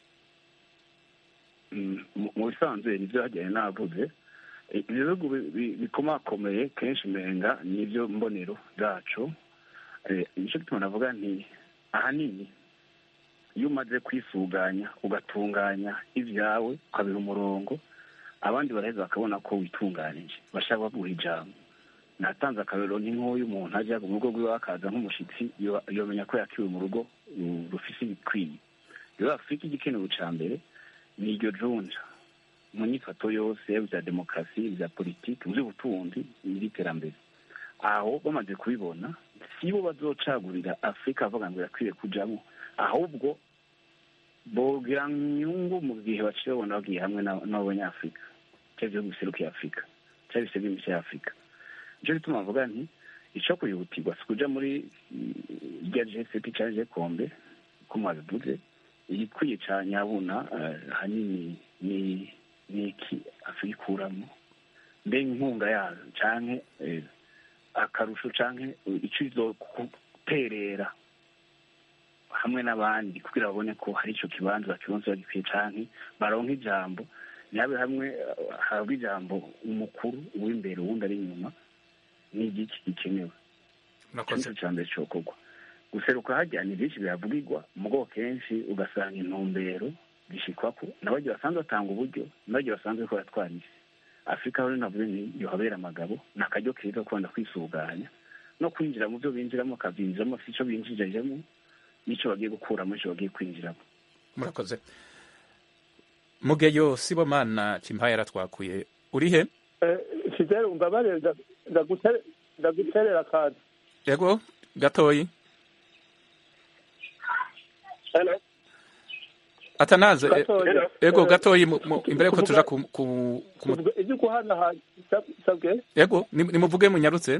Mu bisanzwe nibyo hajyanye navuze ibihugu bikomakomeye kenshi umenga nibyo mbonero zacu. Nicyo gituma navuga nti ahanini iyo umaze kwisuganya ugatunganya ibyawe ukabiha umurongo abandi baraheza bakabona ko witunganije bashaka baguha ijambo. Natanze akarero ni nk'uyu muntu ajya mu rugo rwiwe akaza nk'umushyitsi yomenya ko yakiwe mu rugo rufise ibikwiye. Rero Afurika igikenewe cya mbere ni iryo junja mu nyifato yose bya demokarasi bya politiki mu by'ubutunzi n'iterambere. Aho bamaze kubibona si bo bazocagurira Afurika bavuga ngo irakwiye kujyamo, ahubwo bogira inyungu mu gihe baciye babona bagiye hamwe n'abanyafurika cyangwa ibihugu biserukiye Afurika cyangwa ibisebya imice ya Afurika. Nicyo gituma bavuga nti icyo kwihutirwa si kuja muri rya G seven cyangwa G kombe ko mwabivuze, igikwiye cyane nyabuna hanini ni ni iki Afurika ikuramo mbe inkunga yazo canke akarusho canke icyo izoterera hamwe n'abandi kugira babone ko hari icyo kibanza bakironse bagikwiye canke baronka ijambo nyabe hamwe habwa ijambo umukuru w'imbere uwundi ari inyuma ni igiki gikenewe. Nakoze cyane cyokorwa guseruka hajya ni byinshi bihavugirwa mugo kenshi ugasanga intumbero bishikwako n'abagiye basanzwe batanga uburyo n'abagiye basanzwe ko yatwarije Afurika rero navuze ni yohabera amagabo nakajyo keza kwanda kwisuganya no kwinjira mu byo binjiramo kavinjiramo fico binjijemo nico bagiye gukuramo cyo bagiye kwinjiramo. Murakoze. Mugeyo Sibomana Chimpaya yaratwakuye urihe? Eh Fidel umbabare ndagutere ndaguterera kazi. Yego gatoyi. Hello. Atanaze ego gatoyi imbere ko tuja ku ku ije kuhana ha sabwe. Yego nimuvuge munyarutse.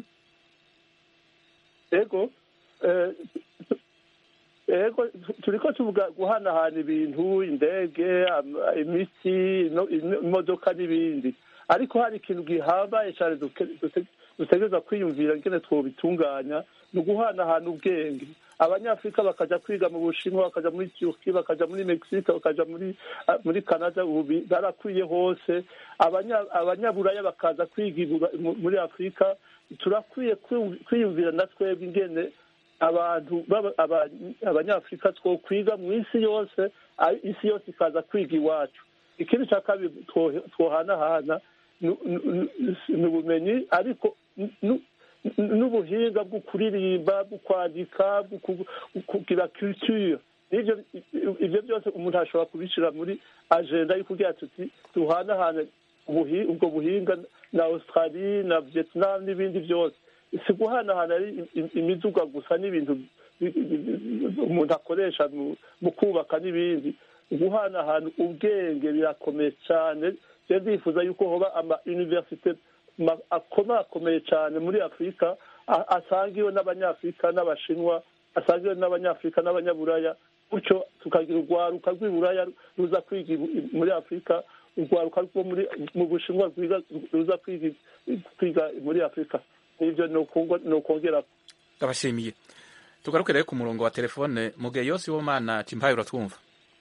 Ego eh ego turiko tuvuga guhanahana ibintu indege imiti imodoka n'ibindi ariko hari ikintu gihambaye cyane dutegereza kwiyumvira ngene twobitunganya ni uguhanahana ubwenge. Abanyafurika bakaja kwiga mu Bushinwa bakaja muri Turkey bakaja muri Mexique bakaja muri muri Canada ubu barakwiye hose abanyaburaya bakaza kwiga muri Afurika. Turakwiye kwiyumvira natwebwe ingene abantu abanyafurika two kwiga mu isi yose isi yose ikaza kwiga iwacu. Ikindi cya kabiri twohanahana ni ubumenyi ariko n'ubuhinga bwo kuririmba bwo kwandika kugira culture. Ibyo byose umuntu ashobora kubishyira muri agenda yo kugira tuti duhanahane ubwo buhinga na Australia na Vietnam n'ibindi byose. Si guhanahana ari imiduga gusa n'ibintu umuntu akoresha mu kubaka n'ibindi. Guhanahana ubwenge birakomeye cyane. Je ndifuza yuko hoba ama universite akomakomeye cyane muri Afurika asangiwe n'abanyafurika n'abashinwa asangiwe n'abanyafurika n'abanyaburaya gutyo tukagira urwaruka rw'iburaya ruza kwiga muri Afurika urwaruka rwo muri mu Bushinwa ruza kwiga kwiga muri Afurika. Nibyo no kongera abashimiye. Tugaruke rero ku murongo wa telefone Mugeyo Sibomana Chimpaya uratwumva?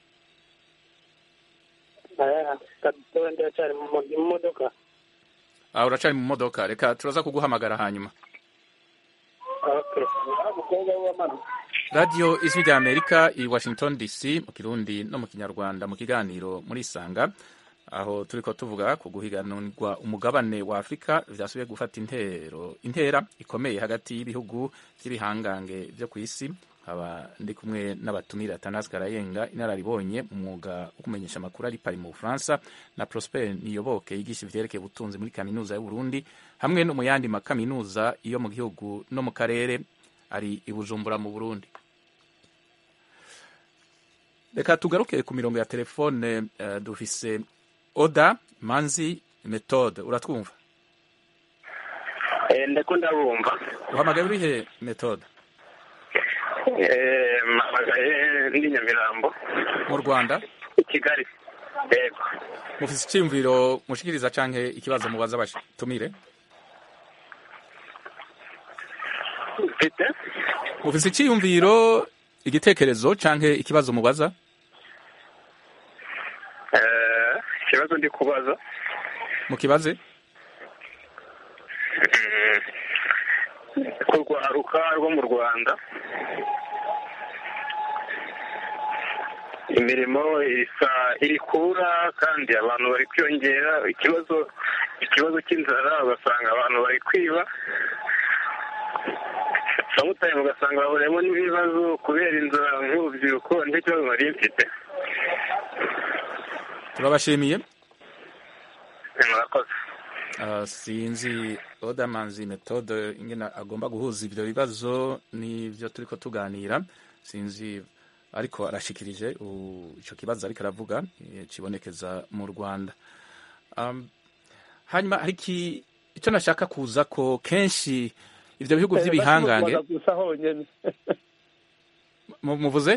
Aya katondera cyari mu modoka. Ah uracari mu modoka reka turaza kuguhamagara hanyuma. Okay. Radio Ijwi rya Amerika i Washington D C mu Kirundi no mu Kinyarwanda mu kiganiro muri Sanga aho turiko tuvuga ku guhiganirwa umugabane wa Afrika vyasubiye gufata intero intera ikomeye hagati y'ibihugu by'ibihangange byo ku isi nkaba ndi kumwe n'abatumire Athanase Karayenga inararibonye mu mwuga wo kumenyesha amakuru ari Paris mu Bufaransa, na Prosper Niyoboke yigisha ivyerekeye ubutunzi muri kaminuza y'u Burundi, hamwe no mu yandi makaminuza iyo mu gihugu no mu karere ari i Bujumbura mu Burundi. Reka tugaruke ku mirongo ya telefone. Uh, dufise Oda Manzi Methode, uratwumva? Eh, ndiko ndabumva. Uhamagaye uri he Methode? Eh, mpamagaye ndi Nyamirambo mu Rwanda, i Kigali. Yego. Mufise icyumviro mushikiriza canke ikibazo mubaza abatumire? Bite? Mufise icyumviro, igitekerezo canke ikibazo mubaza? Eh, ikibazo ndi kubaza. Mukibaze? Kurwaruka rwo mu Rwanda, imirimo isa iri kubura kandi abantu bari kwiyongera, ikibazo ikibazo cy'inzara ugasanga abantu bari kwiba, samutayime ugasanga bahuriyemo n'ibibazo kubera inzara nk'urubyiruko. nicyo kibazo nari mfite. Turabashimiye. Murakoze. Uh, sinzi Oda Manzi Methode ingena agomba guhuza ivyo bibazo n'ivyo turiko tuganira, sinzi ariko arashikirije ico kibazo ariko aravuga kibonekeza mu Rwanda. Um, hanyuma hariki ico nashaka kuza ko kenshi ivyo bihugu vy'ibihangange muvuze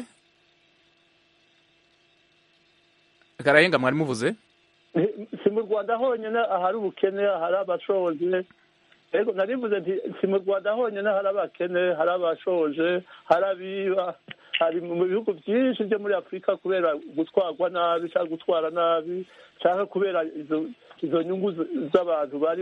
Karayenga, mwari muvuze si mu Rwanda honyine ahari ubukene, ahari abashoje. Ego narivuze nti si mu Rwanda honyine hari abakene, hari abashoje, hari abiba, hari mu bihugu byinshi byo muri Afurika kubera gutwarwa nabi cyangwa gutwara nabi cyangwa kubera izo izo nyungu z'abantu bari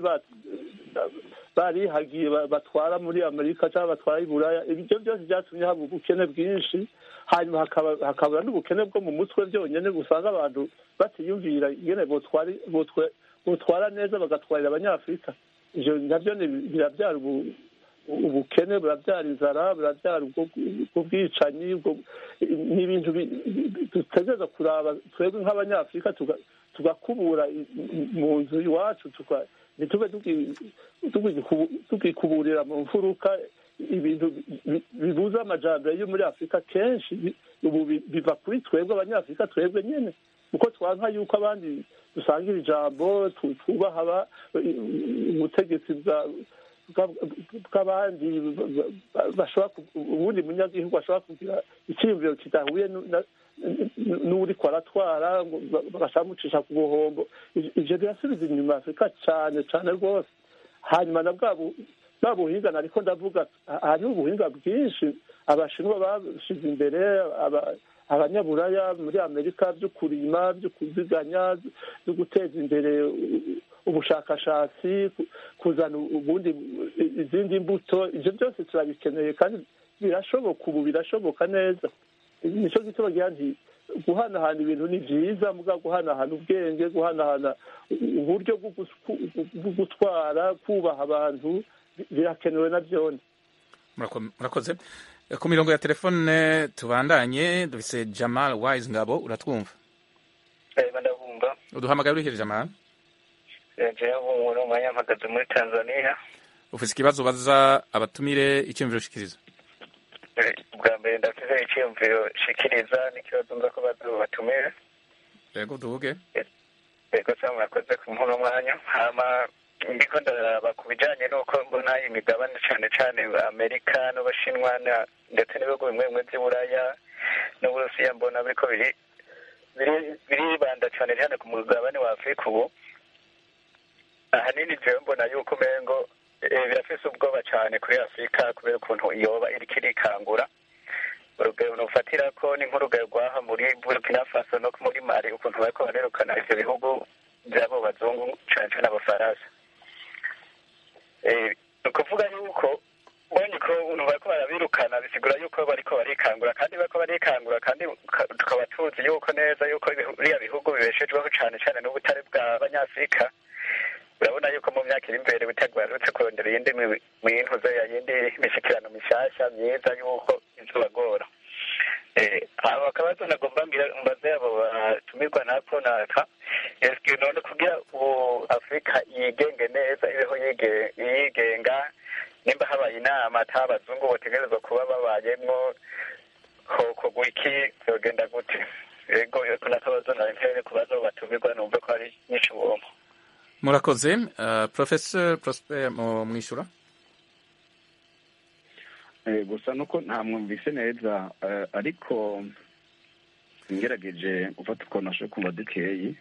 barihagiye batwara muri Amerika cyangwa batwara i Buraya. Ibyo byose byatumye haba ubukene bwinshi, hanyuma hakabura n'ubukene bwo mu mutwe byonyine, gusanga abantu batiyumvira ingene botwara neza bagatwarira Abanyafurika. Ivyo navyo birabyara ubukene, burabyara inzara, burabyara ubwicanyi. Ni ibintu dutegereza kuraba twebwe nk'Abanyafurika tugakubura mu nzu iwacu, ntitube tugikuburira mu mfuruka. Ibintu bibuza amajambere yo muri Afurika kenshi ubu biva kuri twebwe Abanyafurika twebwe nyene, kuko twanka yuko abandi dusangira ijambo, twubaha ubutegetsi bw'abandi, bashobora ubundi munyagihugu ashobora kugira icyiyumviro kidahuye n'uriko aratwara bagacamucisha ku buhombo. Ivyo birasubiza inyuma Afurika cane cane rwose. Hanyuma na bwabo bwa buhinga nariko ndavuga, hariho ubuhinga bwinshi Abashinwa bashize imbere, Abanyaburaya muri Amerika, byo kurima, byo kuziganya, byo guteza imbere ubushakashatsi, kuzana ubundi izindi mbuto. Ivyo byose turabikeneye kandi birashoboka, ubu birashoboka neza. Nico gituma ngira nti guhanahana ibintu ni vyiza, muga guhanahana ubwenge, guhanahana uburyo bwo gutwara, kubaha abantu birakenewe na byone. Murakoze. Ku mirongo ya telefone tubandanye, dufise Jamal Wise Ngabo, uratwumva? Eh, ndabumva. Uduhamagaye uri Jamal? Eh, jewe muri umwanya mpagaze muri Tanzania. Ufise ikibazo baza abatumire, icyumviro shikiriza? Eh, bwa mbere ndafise icyumviro shikiriza n'ikibazo nza ko batumire. Yego duhuge. Yego cyangwa murakoze ku mpano mwanya. Hama ndiko ndaraba ku bijanye n'uko mbona imigabane cyane cyane Amerika n'Abashinwa ndetse n'ibihugu bimwe bimwe by'Uburaya n'Uburusiya mbona biriko biri biribanda cyane cyane ku mugabane wa Afurika. Ubu ahanini jewe mbona yuko umengo birafise ubwoba cyane kuri Afurika kubera ukuntu iyoba iriko irikangura. Urugero nofatira ko ni nk'urugero rwaha muri Burkina Faso no muri Mali, ukuntu bariko barerukana ivyo bihugu by'abo bazungu cyane cyane Abafaransa. ni ukuvuga yuko ubonye ko umuntu bariko barabirukana bisigura yuko bariko barikangura, kandi bariko barikangura kandi tukaba tuzi yuko neza yuko biriya bihugu bibeshejweho cyane cyane n'ubutare bw'Abanyafurika. Urabona yuko mu myaka iri imbere bitegurutse kurondera iyindi mintuze ya yindi mishikirano mishasha myiza yuko inzobagora aba akabazo nagomba mbaze abo batumirwa natwo naka eske none kugira ubu afurika yigenge neza ibeho yigenga nimba habaye inama ata abazungu botegerezwa kuba babayemwo hokogwa iki vyogenda gute ego nakabazo narentere kubazo batumirwa numve ko ari nyinshi uwompo murakoze uh, professor Prosper mwishura gusa nuko nta mwumvise neza ariko ngerageje gufata uko nashoboye kumva dukeyi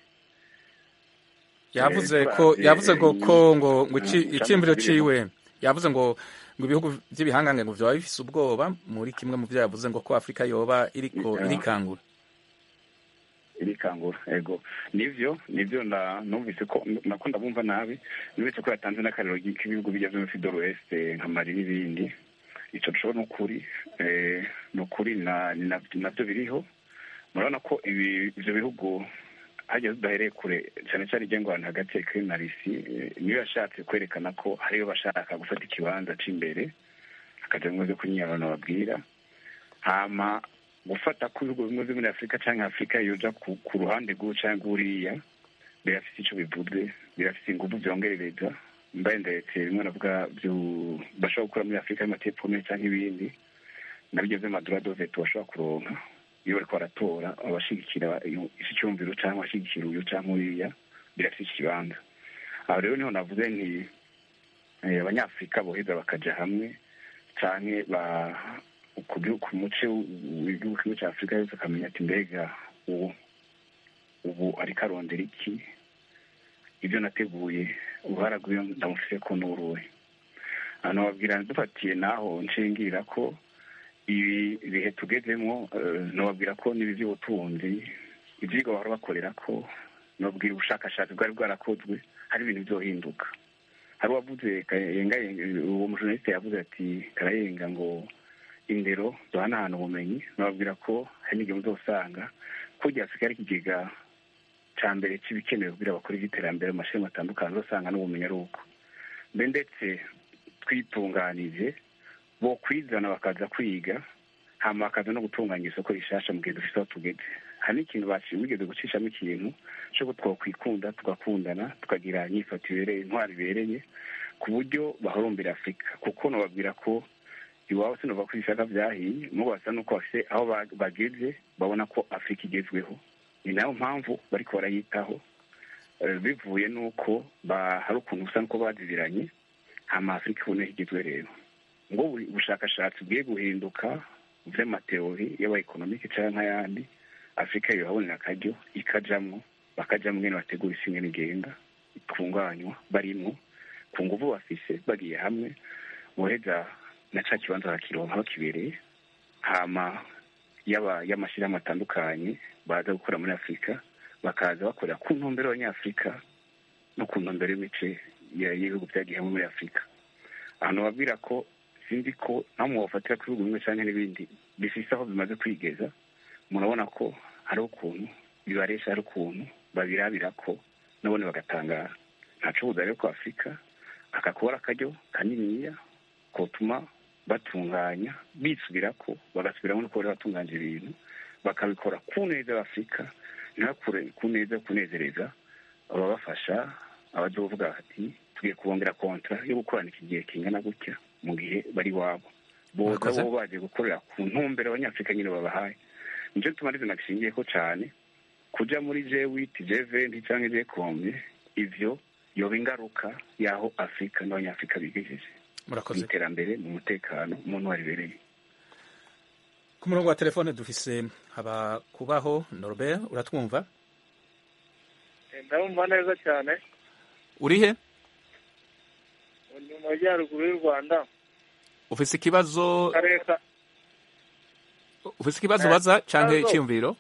yavuze ko yavuze ngo ko ngo ngo ikimbiro ciwe yavuze ngo ngo ibihugu by'ibihangange ngo vyaba bifise ubwoba muri kimwe mu byo yavuze ngo ko Afrika yoba iriko irikangura irikangura ego nivyo nivyo na numvise ko nako ndabumva nabi nibetse ko yatanze n'akarero k'ibihugu bijya mu Middle West nka Mali n'ibindi ico cyo n'ukuri eh n'ukuri na navyo biriho murabona ko ibi ivyo bihugu hageze dahere kure cyane cyane igengwana hagati ya Ukraine na Russia niyo yashatse kwerekana ko hariyo bashaka gufata ikibanza c'imbere akaje ngo zo kunyarana babwira hama gufata ku bihugu bimwe byo muri Afrika cyangwa Afrika yoja ku ruhande rwo cyangwa uriya birafite ico bivuze birafite ingufu byongerereza mbaye ndetse rimwe navuga byo bashobora gukora muri Afrika y'Amajyepfo cyangwa ibindi nabyo by'amadura dove tubashobora kuronka iyo bariko baratora abashigikira isi cyumviro cyangwa abashigikira uyu cyangwa uriya birafite ikibanza aho rero niho navuze nti abanyafrika boheza bakaja hamwe canke ba ku muce w'igihugu kimwe cya Afrika yose akamenya ati mbega ubu ubu ariko arondera iki ibyo nateguye ubuharagwiyo ndamufise ko n'uruwe hano babwira dufatiye naho nshingira ko ibi bihe tugezemo nobabwira ko n'ibi by'ubutunzi ibyigwa bahora bakorera ko nobwira ubushakashatsi bwari bwarakozwe hari ibintu byohinduka hari uwavuze kayenga uwo mujournaliste yavuze ati karayenga ngo indero duhanahana ubumenyi nababwira ko hari n'igihe muzosanga ko igihe Afrika ari ikigega ca mbere c'ibikenewe kugira bakora ivy'iterambere mu mashami atandukanye uzosanga n'ubumenyi ari uko mbe ndetse twitunganije bo kwizana bakaza kwiga hama bakaza no gutunganya isoko rishasha mu gihe dufise aho tugeze hari n'ikintu bashimigeze gucishamo ikintu co twokwikunda tugakundana tukagira inyifato ibereye intwari ibereye ku buryo bahurumbira Afrika kuko nobabwira ko iwabo sinova ko ibishaka vyahiye mubo basa nuko bafise aho bageze babona ko Afrika igezweho ni nayo mpamvu bariko barayitaho bivuye nuko hari ukuntu usa nuko bazibiranye hama Afrika ibone igezwe rero ngo ubushakashatsi bwiye guhinduka vy'amateori y'abaekonomike canke ayandi Afrika yohabonera akaryo ikajamwo bakajamwo ngene bategura isi ngene igenda itunganywa barimwo ku nguvu bafise bagiye hamwe boheza na ca kibanza bakironka bakibereye hama yaba y'amashirahamwe atandukanye baza gukora muri Afrika bakaza bakorera ku ntumbero y'Abanyafrika no ku ntumbero y'imice y'ibihugu byagiye muri Afrika ahantu babwira ko sinzi ko namwe bafatira ku bihugu bimwe cyane n'ibindi bifise aho bimaze kwigeza murabona ko hari ukuntu bibaresha hari ukuntu babirabira ko nabone bagatangara ntaco buza rero ko Afrika akakubara akaryo kaniniya kotuma batunganya bisubirako bagasubiramo nuko bari batunganya ibintu bakabikora ku neza y'Afrika ntakure ku neza kunezereza ababafasha abazovuga ati tugiye kubongera kontra yo gukorana iki gihe kingana gutya mu gihe bari wabo boza bo baje gukorera ku ntumbero abanyafrika nyine babahaye nico tumarize nagishingiye ko cyane kuja muri G eight G twenty canke G komye ivyo yoba ingaruka yaho Afrika n'abanyafrika bigejeje murakoze iterambere mu mutekano umuntu waribereye ku murongo wa telefone dufise haba kubaho Norbert uratwumva ndabumva neza cyane urihe mu majyaruguru y'u Rwanda ufise ikibazo kareka ufise ikibazo baza canke icyumviro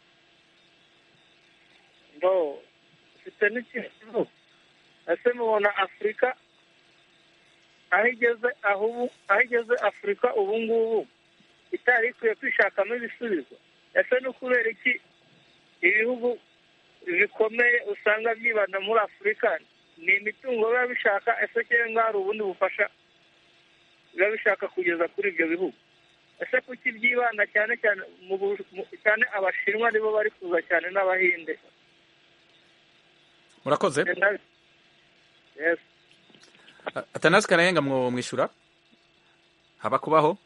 ndo ufite n'ikibazo ese mubona Afrika aho igeze aho ubu aho igeze Afrika ubu ngubu itari ikwiye kwishakamo ibisubizo ese ni ukubera iki ibihugu bikomeye usanga byibanda muri Afrika ni imitungo biba bishaka ese cyangwa hari ubundi bufasha biba bishaka kugeza kuri ibyo bihugu ese kuki byibanda cyane cyane mu cyane abashinwa nibo bari kuza cyane n'abahinde? murakoze. Yes. Athanase Karayenga mwo mwishura haba kubaho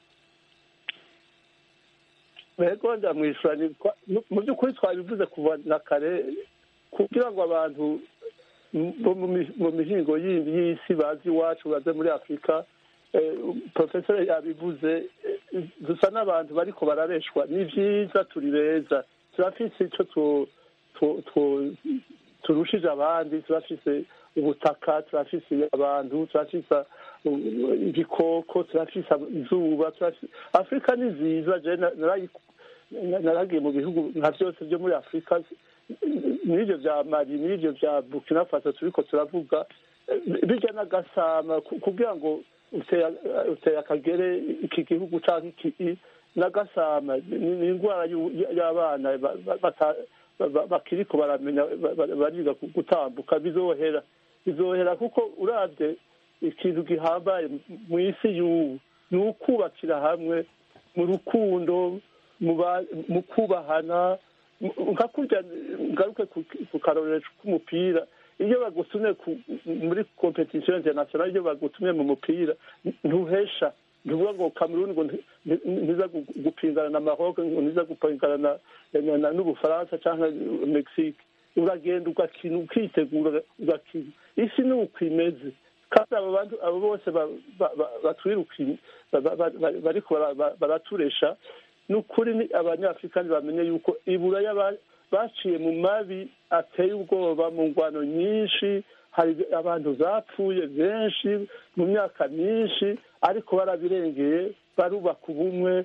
Bego ndamwishura mu by'ukuri twabivuze kuva na kare kugira ngo abantu mu mihingo yindi y'isi bazi iwacu baze muri Afurika. Professor yabivuze dusa n'abantu bariko barareshwa, ni vyiza turi beza, turafise ico turushije abandi, turafise ubutaka, turafise abantu, turafise ibikoko, turafise izuba. Afurika ni nziza, je naragiye mu bihugu nka byose byo muri Afurika, n'ibyo vya Mali n'ibyo vya Burkina Faso turiko turavuga, bijya n'agasama kugira ngo uteye akagere iki gihugu cyangwa iki n'agasama ni indwara y'abana bakiriko baramenya bariga gutambuka. bizohera bizohera kuko uravye ikintu gihambaye mu isi y'ubu ni ukubakira hamwe mu rukundo, mu kubahana. nka kurya ngaruke ku karorero k'umupira, iyo bagutumye muri competition international, iyo bagutumye mu mupira ntuhesha, ntuvuga ngo Cameroon ngo ntiza gupingana na Maroc, ngo ntiza gupingana n'Ubufaransa cyangwa Mexique. Uragenda ugakina ukitegura ugakina. Isi ni uko imeze, kandi abo bantu abo bose batwirukiye bariko baraturesha. Nukuri ni abanyafrika bamenye yuko iburaya baciye mu mabi ateye ubwoba, mu ngwano nyinshi, hari abantu zapfuye benshi mu myaka myinshi, ariko barabirengeye, barubaka ubumwe.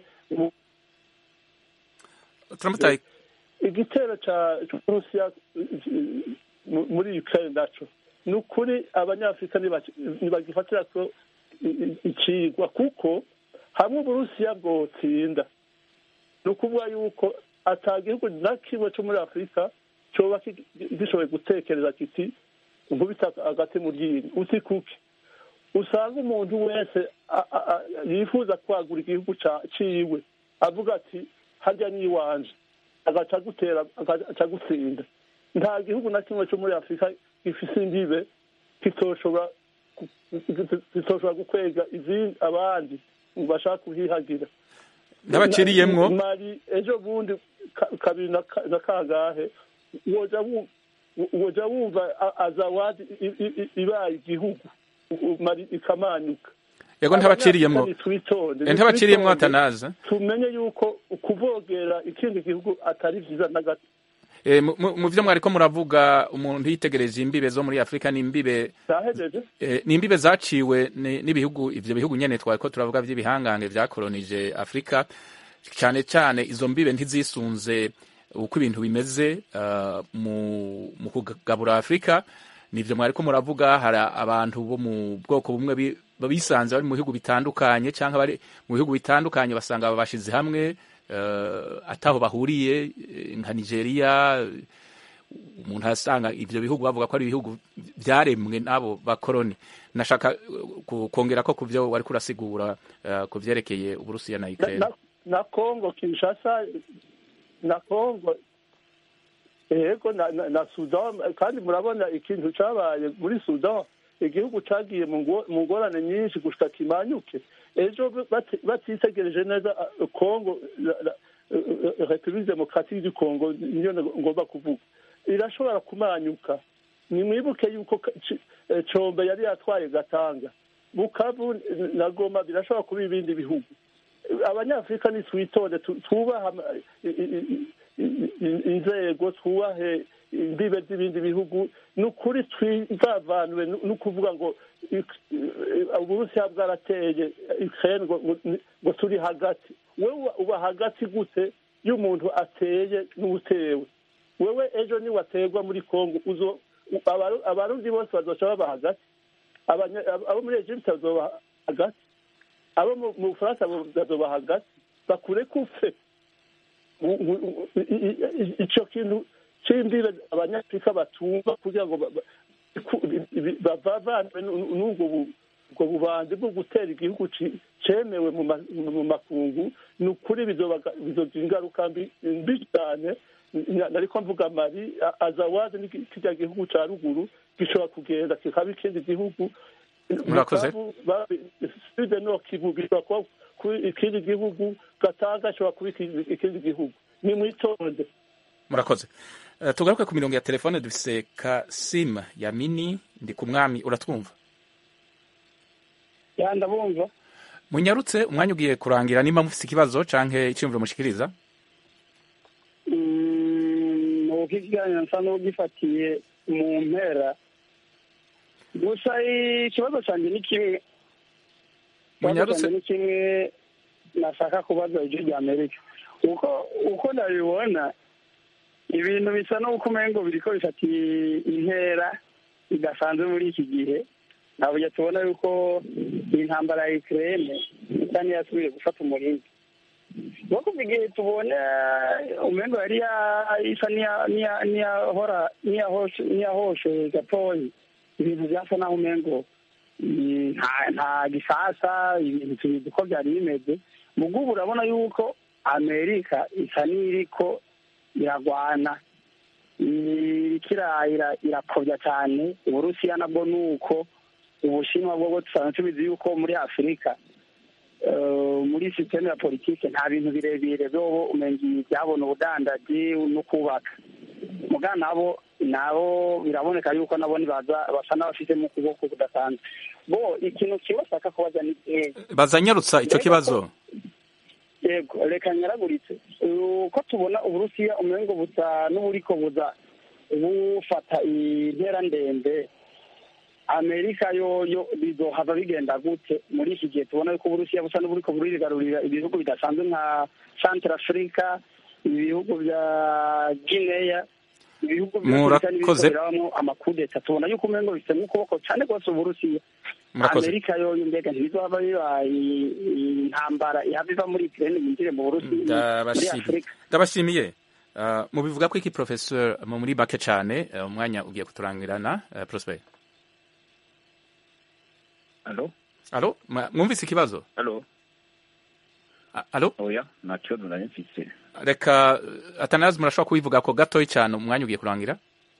Igitero ca Rusiya muri Ukraine naco nukuri abanyafrika nibagifatira ko ikigwa, kuko hamwe Uburusiya bwotsinda ni ukuvuga yuko atagihugu na kimwe cyo muri Afurika cyoba gishoboye gutekereza kiti nkubita agati mu ryinyo uti kuki. Usanga umuntu wese yifuza kwagura igihugu ciwe avuga ati harya ni iwanje, agaca gutera agaca gutsinda. Nta gihugu na kimwe cyo muri Afurika gifise imbibe kitoshobora kitoshobora gukwega izindi abandi bashaka kuhihagira. Ndabaciriyemwo Mali ejo bundi kabiri na kangahe woja wumva azawadi ibaye igihugu Mali ikamanyuka. Yego ntabaciriyemwo ntabaciriyemwo Atanaza, tumenye yuko ukuvogera ikindi gihugu atari vyiza na gato. Eh, mu vyo mwariko muravuga umuntu yitegereje imbibe zo muri Afrika ni imbibe eh, ni imbibe zaciwe n'ibihugu ivyo bihugu nyene twariko turavuga vy'ibihangange vyakolonije Afrika, cyane cyane izo mbibe ntizisunze uko ibintu bimeze uh, mu mu kugabura Afrika. Nivyo mwariko muravuga, hari abantu bo mu bwoko bumwe bisanze bari mu bihugu bitandukanye cyangwa bari mu bihugu bitandukanye basanga babashize hamwe Uh, ataho bahuriye nka Nigeria. Umuntu asanga ivyo bihugu bavuga ko ari ibihugu vyaremwe nabo bakoroni. Nashaka kongera ko kuvyo wari kurasigura uh, kuvyerekeye Uburusiya na Ukraine na, na Kongo Kinshasa na Kongo ego na, na, na Sudan. Kandi murabona ikintu cabaye muri Sudan, igihugu cagiye mu ngorane nyinshi gushika kimanyuke. Ejo batitegereje neza Kongo, République démocratique du Congo niyo ngomba kuvuga, irashobora kumanyuka. Nimwibuke yuko Combe yari yatwaye Gatanga, Bukavu na Goma birashobora kuba ibindi bihugu. Abanyafrika ni twitonde, twubaha inzego, twubahe imbibe z'ibindi bihugu. Nukuri twizavanwe nukuvuga ngo Uburusiya bwarateye Ukraine ngo turi hagati. Wewe uba hagati gute y'umuntu ateye n'utewe? Wewe ejo ni wategwa muri Kongo, uzo abarundi bose bazoca baba hagati, abo muri Egypt bazoba hagati, abo mu Bufaransa bazoba hagati. Bakure kufe ico kintu c'imbibe abanyafrika batumva kugira ngo bavanwe n'ubwo ubwo bubanzi bwo gutera igihugu cemewe mu makungu ni ukuri bizogira ingaruka mbi cyane. Nariko mvuga Mali azawazi ni kirya gihugu ca ruguru gishobora kugenda kikaba ikindi gihugu. Murakoze. Sude no Kivu bishobora kuba ikindi gihugu, Gatanga ashobora kuba ikindi gihugu. Ni mwitonde. Murakoze. Uh, tugaruke ku mirongo ya telefone dufise Kasim Yamini ndi ku mwami, uratwumva? Ya ndabumva. Munyarutse umwanya ugiye kurangira, nimba mufise ikibazo canke iciyumviro mushikiriza. Mm, no kiganira nsa no gifatiye mu mpera. Gusa ikibazo canje ni kimwe. Munyarutse ni kimwe nashaka kubaza ijwi rya Amerika. Uko uko nabibona ibintu bisa n'uko umengo biriko bifata intera idasanzwe muri iki gihe. Ntabwo tubona yuko intambara ya Ukraine isa n'iyasubiye gufata umurinzi. Nuko igihe tubona umengo yari isa n'iyahora n'iyahoshe gatoyi, ibintu byasa naho umengo nta gisasa, ibintu tubizi uko byari bimeze. Mugo ubu urabona yuko Amerika isa n'iriko iragwana, irikira irakobya cyane. Uburusiya nabwo nuko, Ubushinwa bwo tusanzwe tubizi yuko muri Afurika muri systeme ya politike nta bintu birebire byo umengi byabona ubudandaji no kubaka. Muga nabo nabo biraboneka yuko nabo nibaza basa n'abafite mu kuboko kudasanzwe. Bo ikintu kibasaka kubaza ni bazanyarutsa icyo kibazo. Yego, reka nyaraguritse. Uko tubona Uburusiya umengo busa n'uburiko buza bufata intera ndende, Amerika yo yo bizohava bigenda gute muri iki gihe? Tubona yuko Uburusiya busa n'uburiko burigarurira ibihugu bidasanzwe nka Centrafrica, ibihugu bya Guinea, ibihugu by'ibiramo amakudeta. Tubona yuko umengo bifite n'ukuboko cyane rwose Uburusiya. Amerika yo mbega ntibizohava biba intambara yabiva muri Ukraine yinjire mu Burusiya muri Afrika. Ndabashimiye. Uh, mu bivuga ko iki professor mu muri bake cyane umwanya uh, ugiye kuturangirana uh, Prosper. Allo? Allo? Mwumvise ikibazo? Allo? Allo? Oya, nta kibazo nari mfise. Reka Atanazi murashobora kubivuga ko gatoyi cyane umwanya ugiye kurangira?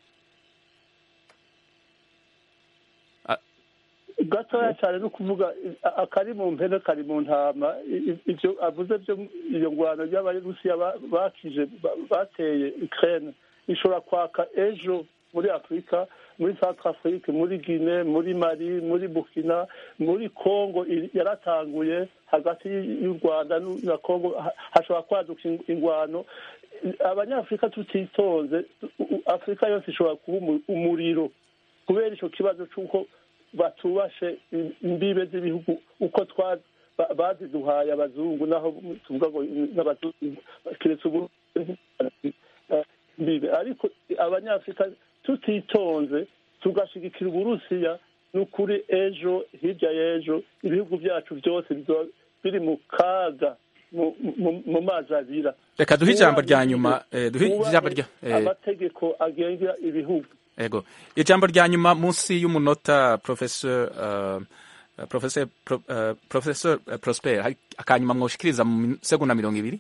Gatoya cyane no kuvuga akari mu mpene kari mu ntama. Ivyo avuze byo iyo ngwano y'Abarusiya bakije bateye Ukraine ishobora kwaka ejo muri Afrika, muri Centrafrique, muri Guinea, muri Mali, muri Burkina, muri Congo yaratanguye hagati y'u Rwanda na Congo, hashobora kwaduka ingwano. Abanyafrika tutitonze, Afrika yose ishobora kuba umuriro kubera ico kibazo cy'uko batubashe imbibe z'ibihugu uko twa baziduhaye abazungu, naho tuvuga ngo n'abazungu kiretse ubu mbibe. Ariko abanyafrika tutitonze tugashigikira Uburusiya n'ukuri ejo hirya y'ejo ibihugu byacu byose biri mu kaga mu mazi abira. Reka duhe ijambo rya nyuma, duhe ijambo rya amategeko agenga ibihugu. Ego, ijambo rya nyuma munsi y'umunota professor uh, professor pro, uh, professor uh, Prosper, akanyuma mwoshikiriza mu segonda mirongo ibiri.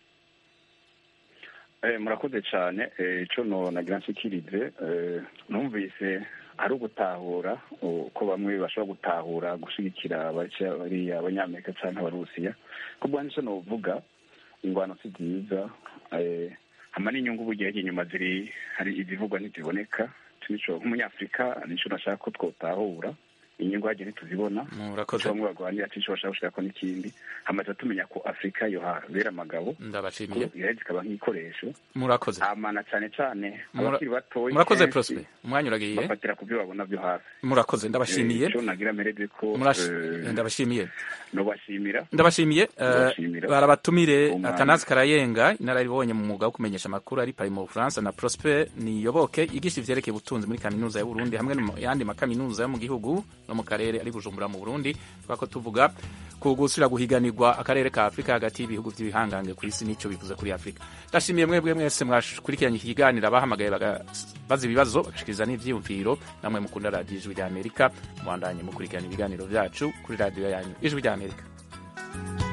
Eh, murakoze cyane. Ico no nagira nshikirize, eh, numvise ari ugutahura uko bamwe bashobora gutahura gushigikira bari abanyamerika cyangwa abarusiya. Kubwo nico no vuga ingwano si nziza, eh hama n'inyungu bugiye inyuma ziri hari ibivugwa ntibiboneka. Nico nk'umunyafrika nico nashaka ko twotahura inyungu haje ntituzibona. Murakoze. Bamwe bagwanira tico bashaka gushaka ko n'ikindi hamaze tumenya ko Afrika yo habera amagabo. Ndabashimiye. Irezi kaba nk'ikoresho. Murakoze. Amana cyane cyane abakiri batoyi. Murakoze Prosper. Umwanya uragiye. Bafatira ku byo babona byo hafi. Murakoze, ndabashimiye. Cyo nagira merede ko ndabashimiye. No bashimira. Ndabashimiye. Barabatumire Atanazi Karayenga inararibonye mu mwuga wo kumenyesha amakuru ari Paris mu France na Prosper Niyoboke yigisha ivyerekeye ubutunzi muri kaminuza y'u Burundi hamwe no yandi makaminuza yo mu gihugu no mu karere ari Bujumbura mu Burundi twako tuvuga ku gusubira guhiganirwa akarere ka Afrika hagati y'ibihugu by'ibihangange ku isi n'icyo bivuze kuri Afrika. Ndashimiye mwebwe mwese mwashkurikiranye iki kiganiro, abahamagaye bazi ibibazo bagashikiriza n'ivyiyumviro, namwe mukunda radio Ijwi ry'Amerika, mwandanye mukurikirana ibiganiro byacu kuri radio yanyu Ijwi ry'Amerika.